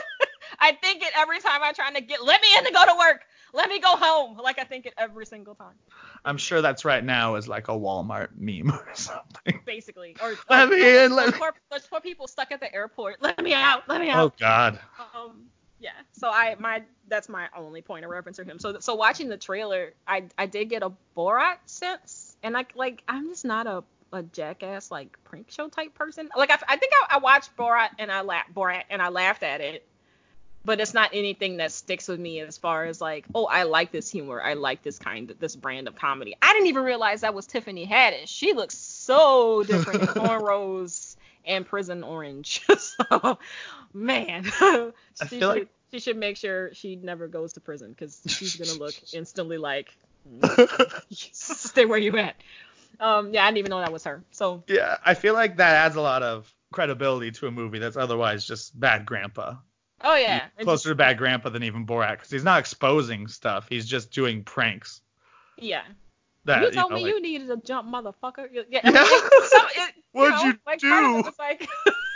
I think it every time I'm trying to get let me in to go to work. Let me go home. Like I think it every single time. I'm sure that's right now is like a Walmart meme or something. Basically. Or Let or, me or, in, let or me- poor, those poor people stuck at the airport. Let me out. Let me Oh out. God. Um, yeah. So I my that's my only point of reference for him. So so watching the trailer, I I did get a Borat sense, and like like I'm just not a a jackass like prank show type person. Like I, I think I, I watched Borat and I laughed Borat and I laughed at it, but it's not anything that sticks with me as far as like, oh, I like this humor, I like this kind of this brand of comedy. I didn't even realize that was Tiffany Haddish. She looks so different in cornrows and prison orange. So man, she feel should like- she should make sure she never goes to prison because she's gonna look instantly like stay where you at. Um, yeah, I didn't even know that was her. So Yeah, I feel like that adds a lot of credibility to a movie that's otherwise just Bad Grandpa. oh yeah, and Closer just- to Bad Grandpa than even Borat, because he's not exposing stuff. He's just doing pranks. yeah. That, You told know, me like- you needed a jump, motherfucker. Yeah. Yeah. I mean, it, some, it, What'd know, you like, part of do? it was like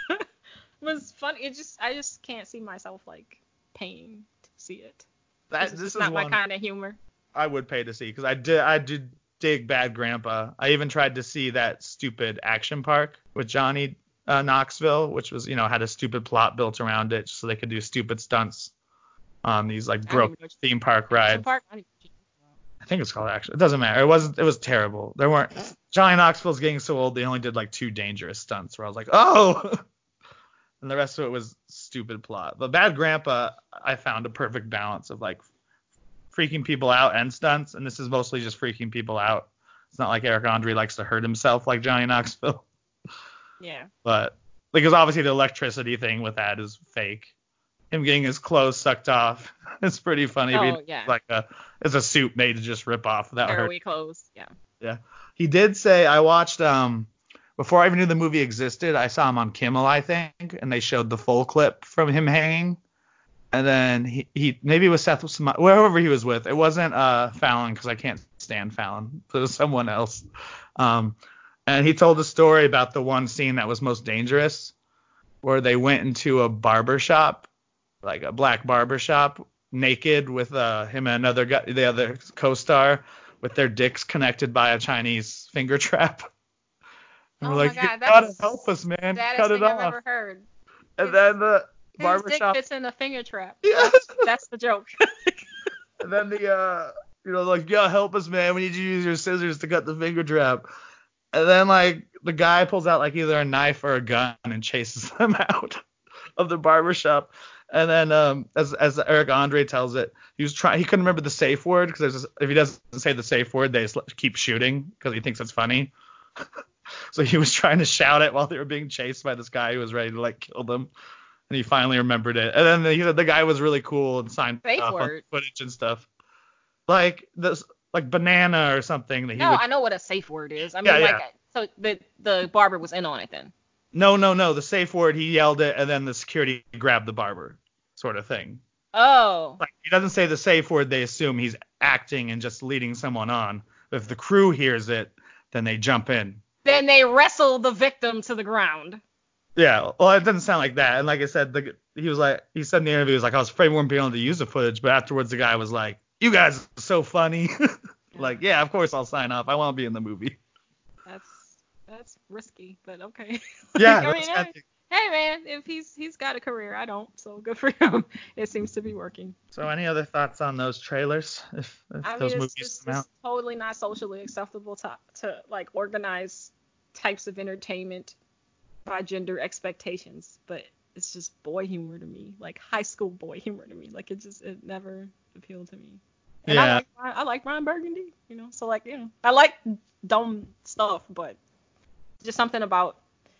was fun. It just I just can't see myself like paying to see it. that, It's this just is not one my kind of humor. I would pay to see, because I did I did dig Bad Grandpa. I even tried to see that stupid Action Park with Johnny uh, Knoxville, which was, you know, had a stupid plot built around it so they could do stupid stunts on these like I don't broke even know what theme park Action rides. Park? I don't even- I think it's called Action. It doesn't matter. It wasn't. It was terrible. There weren't. Johnny Knoxville's getting so old. They only did like two dangerous stunts where I was like, oh. And the rest of it was stupid plot. But Bad Grandpa, I found a perfect balance of like freaking people out and stunts, and this is mostly just freaking people out. It's not like Eric Andre likes to hurt himself like Johnny Knoxville. Yeah. But because obviously the electricity thing with that is fake. Him getting his clothes sucked off. It's pretty funny. Oh, It's yeah. Like a it's a suit made to just rip off without hurt. Arrowy clothes. Yeah. Yeah. He did say, I watched um before I even knew the movie existed, I saw him on Kimmel, I think, and they showed the full clip from him hanging. And then he, he maybe it was Seth, Sm- whoever he was with. It wasn't uh Fallon, because I can't stand Fallon. It was someone else. Um, And he told a story about the one scene that was most dangerous, where they went into a barber shop, like a black barber shop, naked with uh, him and another guy, the other co-star, with their dicks connected by a Chinese finger trap. And Oh we're my like, God, you that's gotta help us, man. Saddest Cut it thing off. I've ever heard. And His- then the His barber dick shop. fits in a finger trap. Yeah. That's, that's the joke. And then the, uh, you know, like, yeah, help us, man. We need you to use your scissors to cut the finger trap. And then, like, the guy pulls out, like, either a knife or a gun and chases them out of the barbershop. And then, um, as as Eric Andre tells it, he was trying, he couldn't remember the safe word, because if he doesn't say the safe word, they just let- keep shooting because he thinks it's funny. So he was trying to shout it while they were being chased by this guy who was ready to, like, kill them. And he finally remembered it. And then the, he said the guy was really cool and signed Safe off on word. footage and stuff. Like this, like banana or something that he No, would. I know what a safe word is. I mean, Yeah, like, yeah. so the the barber was in on it then. No, no, no. The safe word, he yelled it, and then the security grabbed the barber, sort of thing. Oh. Like he doesn't say the safe word, they assume he's acting and just leading someone on. But if the crew hears it, then they jump in. Then they wrestle the victim to the ground. Yeah, well, it doesn't sound like that. And like I said, the, he was like, he said in the interview, he was like, I was afraid we wouldn't be able to use the footage. But afterwards, the guy was like, you guys are so funny. Like, yeah, of course I'll sign off. I want to be in the movie. That's that's risky, but okay. Yeah, I mean, that's hey, hey man, if he's he's got a career, I don't, so good for him. It seems to be working. So any other thoughts on those trailers? If, if I those mean, movies it's, it's, come out? it's totally not socially acceptable to to like organize types of entertainment by gender expectations, but it's just boy humor to me, like high school boy humor to me. Like it just it never appealed to me. And Yeah. I like I like Ron Burgundy, you know. So like you know, I like dumb stuff, but just something about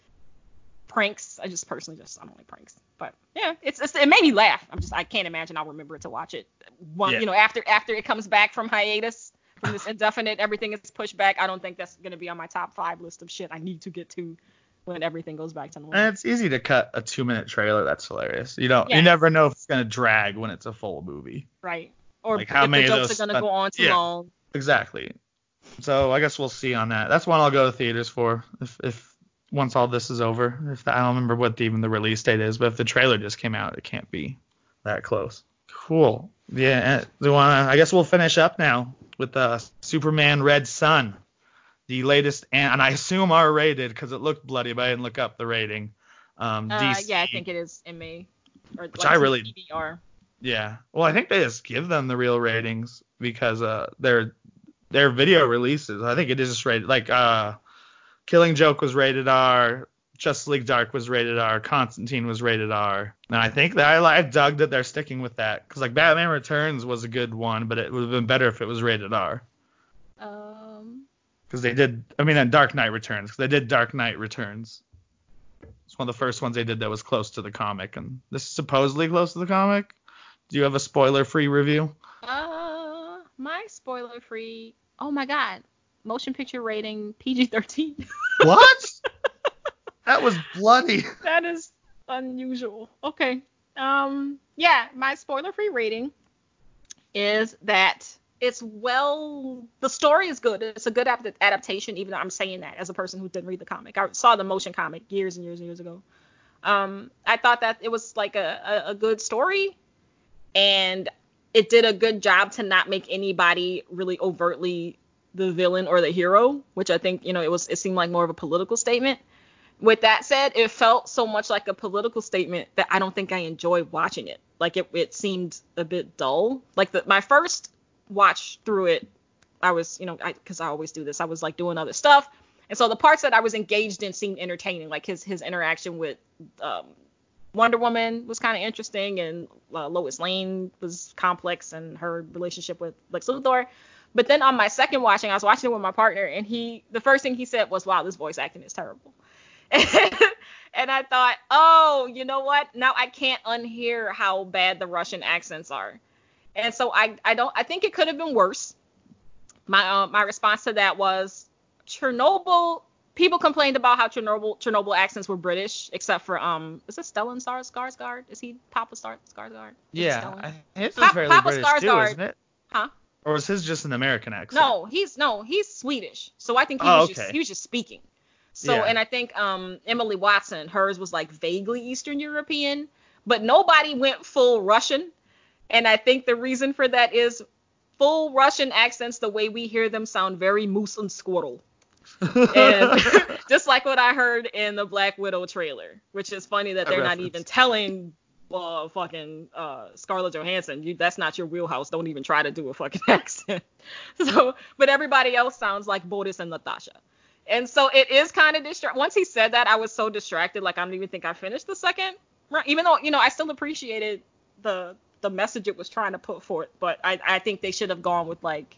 pranks. I just personally just I don't like pranks. But yeah, it's, it's it made me laugh. I'm just I can't imagine I'll remember to watch it. One Yeah. you know after after it comes back from hiatus, from this indefinite, everything is pushed back. I don't think that's gonna be on my top five list of shit I need to get to when everything goes back to normal. And it's easy to cut a two minute trailer. That's hilarious. You don't. Yeah. You never know if it's gonna drag when it's a full movie. Right. Or Like, how if many the of jokes those are gonna spun- go on too Yeah. long. Exactly. So I guess we'll see on that. That's one I'll go to theaters for if if once all this is over. If the, I don't remember what the, even the release date is, but if the trailer just came out, it can't be that close. Cool. Yeah. uh, Do you wanna? I guess we'll finish up now with uh, Superman Red Sun, the latest, and, and I assume R rated because it looked bloody, but I didn't look up the rating. Um, Uh, D C, yeah, I think it is M A. Or Which I really- P B R. Yeah. Well, I think they just give them the real ratings because uh their their video releases. I think it is just rated like uh Killing Joke was rated R, Justice League Dark was rated R, Constantine was rated R. And I think that I, I dug that they're sticking with that because like Batman Returns was a good one, but it would have been better if it was rated R. Um. Because they did, I mean, uh, Dark Knight Returns. Because they did Dark Knight Returns. It's one of the first ones they did that was close to the comic, and this is supposedly close to the comic. Do you have a spoiler-free review? Uh, my spoiler-free. Oh my God, motion picture rating P G thirteen. What? That was bloody. That is unusual. Okay. Um. Yeah, my spoiler-free rating is that it's well. The story is good. It's a good ap- adaptation, even though I'm saying that as a person who didn't read the comic. I saw the motion comic years and years and years ago. Um, I thought that it was like a, a, a good story, and it did a good job to not make anybody really overtly the villain or the hero, which I think, you know, it was it seemed like more of a political statement. With that said, it felt so much like a political statement that I don't think I enjoyed watching it. Like it, it seemed a bit dull. Like the, my first watch through it, I was, you know, I, cause I always do this. I was like doing other stuff. And so the parts that I was engaged in seemed entertaining. Like his, his interaction with, um, Wonder Woman was kind of interesting, and uh, Lois Lane was complex, and her relationship with Lex Luthor. But then on my second watching, I was watching it with my partner, and he, the first thing he said was, "Wow, this voice acting is terrible." And I thought, oh, you know what? Now I can't unhear how bad the Russian accents are. And so I, I don't, I think it could have been worse. My, uh, my response to that was Chernobyl. People complained about how Chernobyl Chernobyl accents were British, except for um, is it Stellan Skarsgård? Is he Papa Star Skarsgård? Is it Yeah, Stellan? I- his is Pa- fairly Papa British too, Skarsgård. isn't it? Huh? Or was his just an American accent? No, he's no, he's Swedish. So I think he Oh, was okay. just he was just speaking. So, Yeah. and I think um, Emily Watson, hers was like vaguely Eastern European, but nobody went full Russian. And I think the reason for that is full Russian accents, the way we hear them, sound very moose and squirrel. And just like what I heard in the Black Widow trailer, which is funny that A they're reference. not even telling uh, fucking uh, Scarlett Johansson, you, that's not your wheelhouse. Don't even try to do a fucking accent. So, but everybody else sounds like Boris and Natasha. And so it is kind of distracting. Once he said that, I was so distracted. Like, I don't even think I finished the second round, even though, you know, I still appreciated the the message it was trying to put forth. But I, I think they should have gone with, like,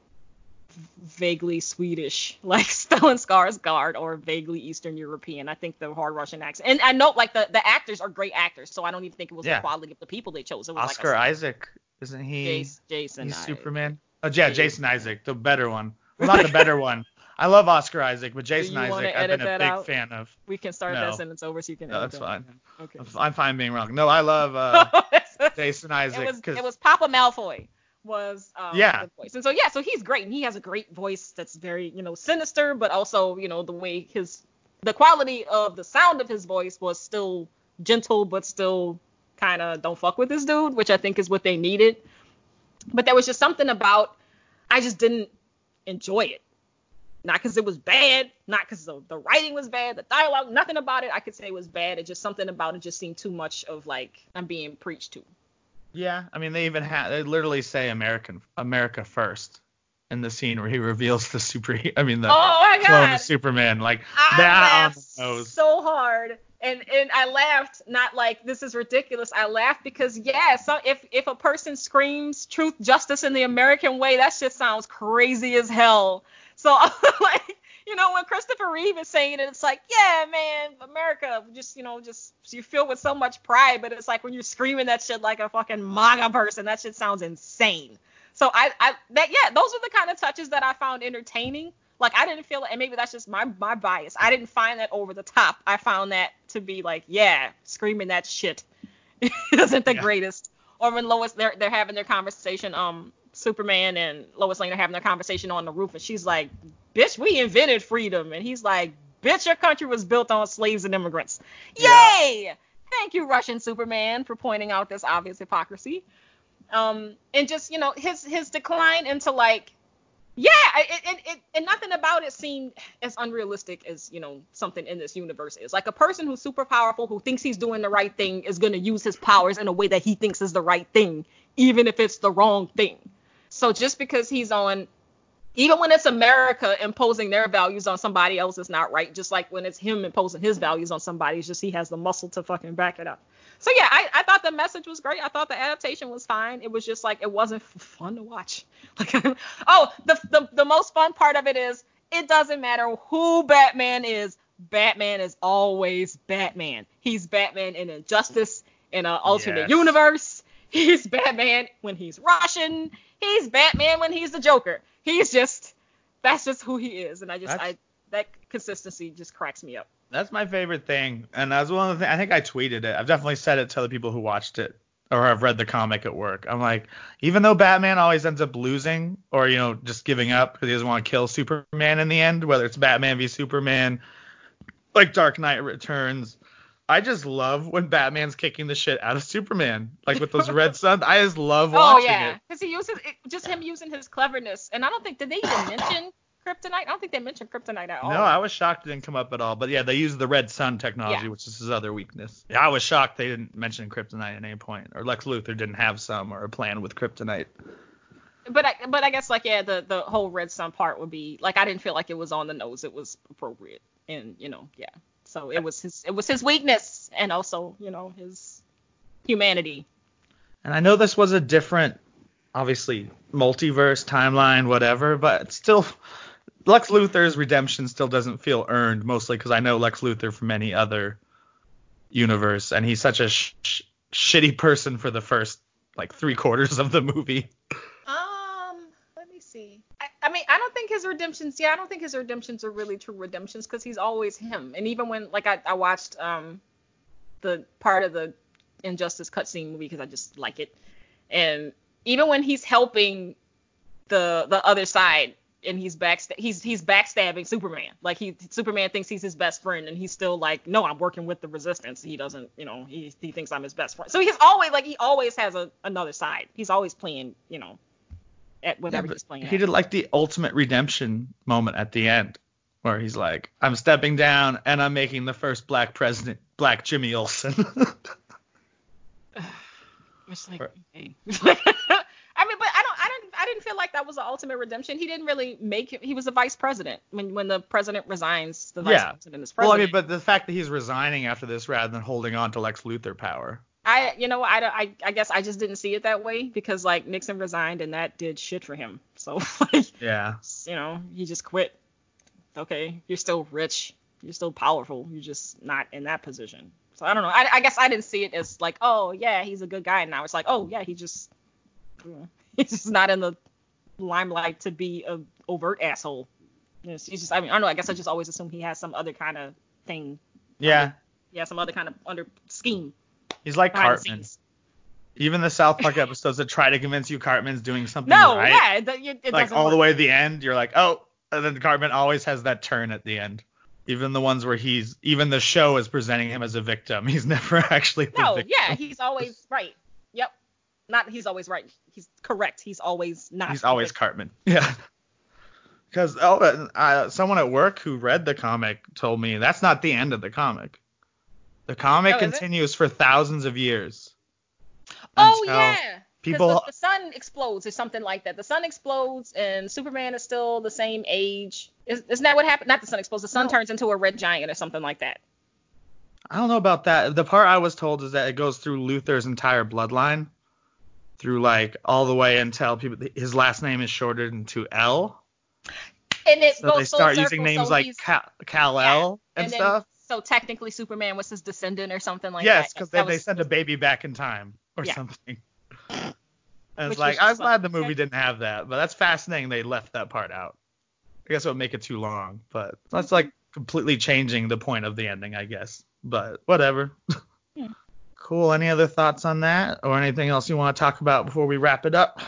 vaguely Swedish, like Stellan Skarsgård, or vaguely Eastern European. I think the hard Russian accent. And I know, like, the, the actors are great actors, so I don't even think it was Yeah. the quality of the people they chose. It was Oscar like a, Isaac, isn't he? Jason, Jason He's I- Superman. Oh yeah, Jason Isaac, the better one. Well, not the better one. I love Oscar Isaac, but Jason you wanna Isaac, I've edit been a that big out? fan of. We can start No. that sentence over so you can No, edit that's that. fine. Okay. I'm, I'm fine being wrong. No, I love uh, Jason Isaac. It was 'cause- it was Papa Malfoy was um, Yeah. the voice. And so yeah, so he's great, and he has a great voice that's very, you know, sinister, but also, you know, the way his the quality of the sound of his voice was still gentle, but still kind of don't fuck with this dude, which I think is what they needed. But there was just something about, I just didn't enjoy it. Not because it was bad, not because the, the writing was bad, the dialogue, nothing about it I could say was bad. It just something about it just seemed too much of, like, I'm being preached to. Yeah, I mean, they even have they literally say American America first in the scene where he reveals the super. I mean, the Oh my clone God. of Superman, like I that on laughed the nose. so hard, and and I laughed not like this is ridiculous. I laughed because yeah, so if if a person screams truth, justice in the American way, that shit sounds crazy as hell. So like, you know, when Christopher Reeve is saying it, it's like, yeah, man, America, just, you know, just you feel with so much pride, but it's like when you're screaming that shit like a fucking MAGA person, that shit sounds insane. So I, I that yeah, those are the kind of touches that I found entertaining. Like, I didn't feel it, and maybe that's just my my bias. I didn't find that over the top. I found that to be like, yeah, screaming that shit isn't the Yeah. greatest. Or when Lois, they're they're having their conversation, um, Superman and Lois Lane are having their conversation on the roof, and she's like, bitch, we invented freedom, and he's like, bitch, your country was built on slaves and immigrants. Yeah. Yay! Thank you, Russian Superman, for pointing out this obvious hypocrisy. Um, and just, you know, his his decline into, like, yeah, it, it, it, and nothing about it seemed as unrealistic as, you know, something in this universe is. Like, a person who's super powerful, who thinks he's doing the right thing, is going to use his powers in a way that he thinks is the right thing, even if it's the wrong thing. So just because he's on, even when it's America imposing their values on somebody else, it's not right. Just like when it's him imposing his values on somebody, it's just he has the muscle to fucking back it up. So yeah, I, I thought the message was great. I thought the adaptation was fine. It was just like, it wasn't f- fun to watch. Like, oh, the, the the most fun part of it is, it doesn't matter who Batman is. Batman is always Batman. He's Batman in Injustice, in an alternate Yes. universe. He's Batman when he's Russian. He's Batman when he's the Joker. He's just, that's just who he is. And I just, That's- I that consistency just cracks me up. That's my favorite thing, and that's one of the things. I think I tweeted it. I've definitely said it to other people who watched it or have read the comic at work. I'm like, even though Batman always ends up losing, or, you know, just giving up because he doesn't want to kill Superman in the end, whether it's Batman v Superman, like Dark Knight Returns, I just love when Batman's kicking the shit out of Superman, like with those red suns. I just love Oh watching yeah, it. because he uses it, just him using his cleverness. And I don't think, did they even mention kryptonite? I don't think they mentioned kryptonite at all. No, I was shocked it didn't come up at all. But yeah, they use the red sun technology, Yeah. which is his other weakness. Yeah, I was shocked they didn't mention kryptonite at any point, or Lex Luthor didn't have some or a plan with kryptonite. But I, but I guess, like, yeah, the the whole red sun part would be like, I didn't feel like it was on the nose. It was appropriate, and, you know, yeah. So it was his it was his weakness, and also, you know, his humanity. And I know this was a different, obviously, multiverse, timeline, whatever, but it's still, Lex Luthor's redemption still doesn't feel earned, mostly because I know Lex Luthor from any other universe, and he's such a sh- sh- shitty person for the first, like, three quarters of the movie. Um, let me see. I, I mean, I don't think his redemptions, yeah, I don't think his redemptions are really true redemptions, because he's always him. And even when, like, I, I watched um the part of the Injustice cutscene movie because I just like it, and even when he's helping the the other side, and he's backstab he's he's backstabbing Superman. Like he Superman thinks he's his best friend, and he's still like, no, I'm working with the Resistance. He doesn't, you know, he he thinks I'm his best friend. So he's always like he always has a another side. He's always playing, you know, at whatever Yeah, he's playing. he at. did like the ultimate redemption moment at the end, where he's like, I'm stepping down and I'm making the first black president, Black Jimmy Olsen. It's like, okay. I mean, but I don't, I didn't, I didn't feel like that was the ultimate redemption. He didn't really make him. He was a vice president. When when the president resigns, the vice Yeah. president is Well, I president. mean, but the fact that he's resigning after this rather than holding on to Lex Luthor power. I, you know, I, I, I guess I just didn't see it that way because like Nixon resigned and that did shit for him. So like, Yeah. you know, he just quit. Okay, you're still rich, you're still powerful, you're just not in that position. So I don't know. I, I guess I didn't see it as like, oh yeah, he's a good guy now. It's like, oh yeah, he just, you know, he's just not in the limelight to be a overt asshole. You know, he's just, I mean, I don't know. I guess I just always assume he has some other kind of thing. Yeah. Under, yeah, some other kind of under scheme. He's like behind the Cartman. scenes. Even the South Park episodes that try to convince you Cartman's doing something No, right. yeah, it, it, it like doesn't all work. the way to the end, you're like, oh, and then Cartman always has that turn at the end. Even the ones where he's, even the show is presenting him as a victim. He's never actually the No, victim. yeah, he's always right. Yep. Not he's always right. He's correct. He's always not. He's always Cartman. Yeah. Because oh, uh, someone at work who read the comic told me that's not the end of the comic. The comic Oh, is it? continues for thousands of years. Oh until yeah. People. Because the, the sun explodes or something like that. The sun explodes and Superman is still the same age. Is, isn't that what happened? Not the sun explodes. The sun No. turns into a red giant or something like that. I don't know about that. The part I was told is that it goes through Luthor's entire bloodline, through like all the way until people his last name is shortened into L. And it So goes they full start circle, using names so like he's- Kal- Kal-El yeah. and, then, stuff. So technically Superman was his descendant or something like Yes, that. because That they, they was- send a baby back in time or Yeah. something. And Which it's like, was I'm just glad like, the movie okay. didn't have that, but that's fascinating they left that part out. I guess it would make it too long, but that's like completely changing the point of the ending, I guess. But whatever. Yeah. Cool. Any other thoughts on that or anything else you want to talk about before we wrap it up?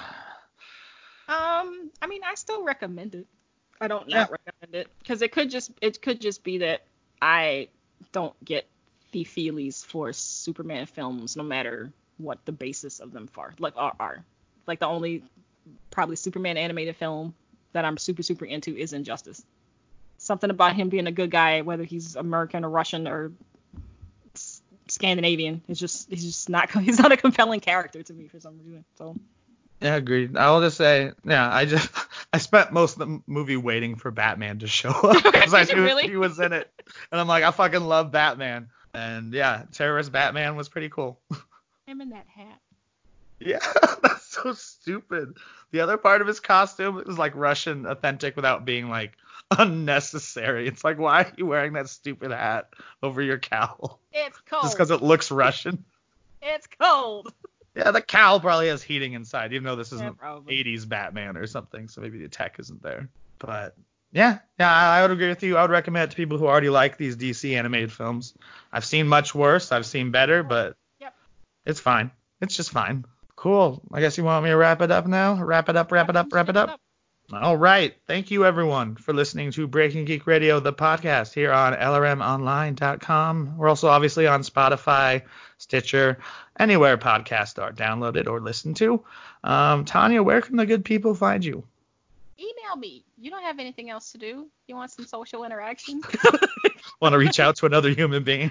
Um, I mean, I still recommend it. I don't Yeah. not recommend it because it could just it could just be that I don't get the feelies for Superman films, no matter what the basis of them for like are, are. Like the only probably Superman animated film that I'm super super into is Injustice. Something about him being a good guy, whether he's American or Russian or S- Scandinavian, it's just he's just not he's not a compelling character to me for some reason. So. Yeah, agreed. I'll just say, yeah, I just I spent most of the movie waiting for Batman to show up because I Did you knew really? he was in it, and I'm like, I fucking love Batman, and yeah, terrorist Batman was pretty cool. Him in that hat. Yeah, that's so stupid. The other part of his costume is like Russian authentic without being like unnecessary. It's like, why are you wearing that stupid hat over your cowl? It's cold. Just because it looks Russian? It's cold. Yeah, the cowl probably has heating inside, even though this Yeah, isn't probably. eighties Batman or something, so maybe the tech isn't there. But yeah, yeah, I I would agree with you. I would recommend it to people who already like these D C animated films. I've seen much worse. I've seen better, but Yep. it's fine. It's just fine. Cool. I guess you want me to wrap it up now? Wrap it up, wrap it up, wrap it up. All right. Thank you, everyone, for listening to Breaking Geek Radio, the podcast here on L R M online dot com. We're also obviously on Spotify, Stitcher, anywhere podcasts are downloaded or listened to. Um, Tanya, where can the good people find you? Email me. You don't have anything else to do. You want some social interaction? Want to reach out to another human being?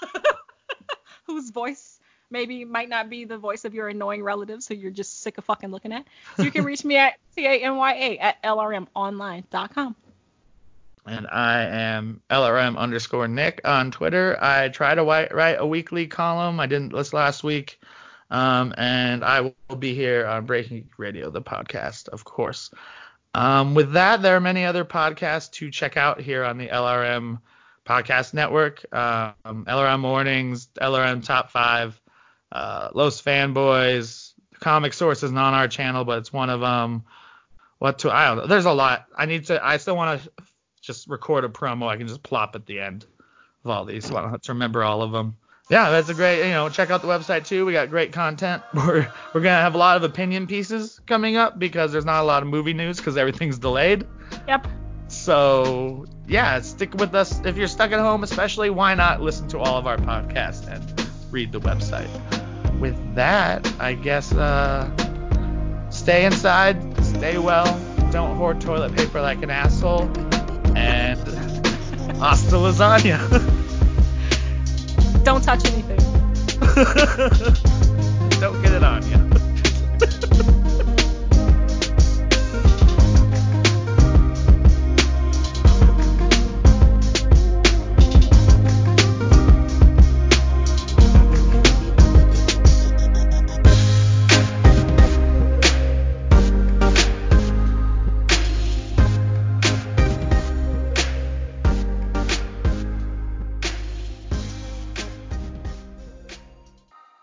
Whose voice maybe might not be the voice of your annoying relatives who you're just sick of fucking looking at. You can reach me at T A N Y A at L R M online dot com. And I am L R M underscore Nick on Twitter. I try to wi- write a weekly column. I didn't this last week. Um, and I will be here on Breaking Geek Radio, the podcast, of course. Um, with that, there are many other podcasts to check out here on the L R M Podcast Network. Um, L R M Mornings, L R M Top five, uh, Los Fanboys, Comic Source isn't on our channel, but it's one of them. What to, I don't know. There's a lot. I need to, I still want to just record a promo I can just plop at the end of all these, so I don't have to remember all of them. Yeah, that's a great, you know, check out the website too. We got great content. We're we're gonna have a lot of opinion pieces coming up because there's not a lot of movie news because everything's delayed. Yep. So, yeah, stick with us. If you're stuck at home, especially, why not listen to all of our podcasts and read the website? With that, I guess, uh, stay inside, stay well, don't hoard toilet paper like an asshole, and hasta lasagna. Don't touch anything.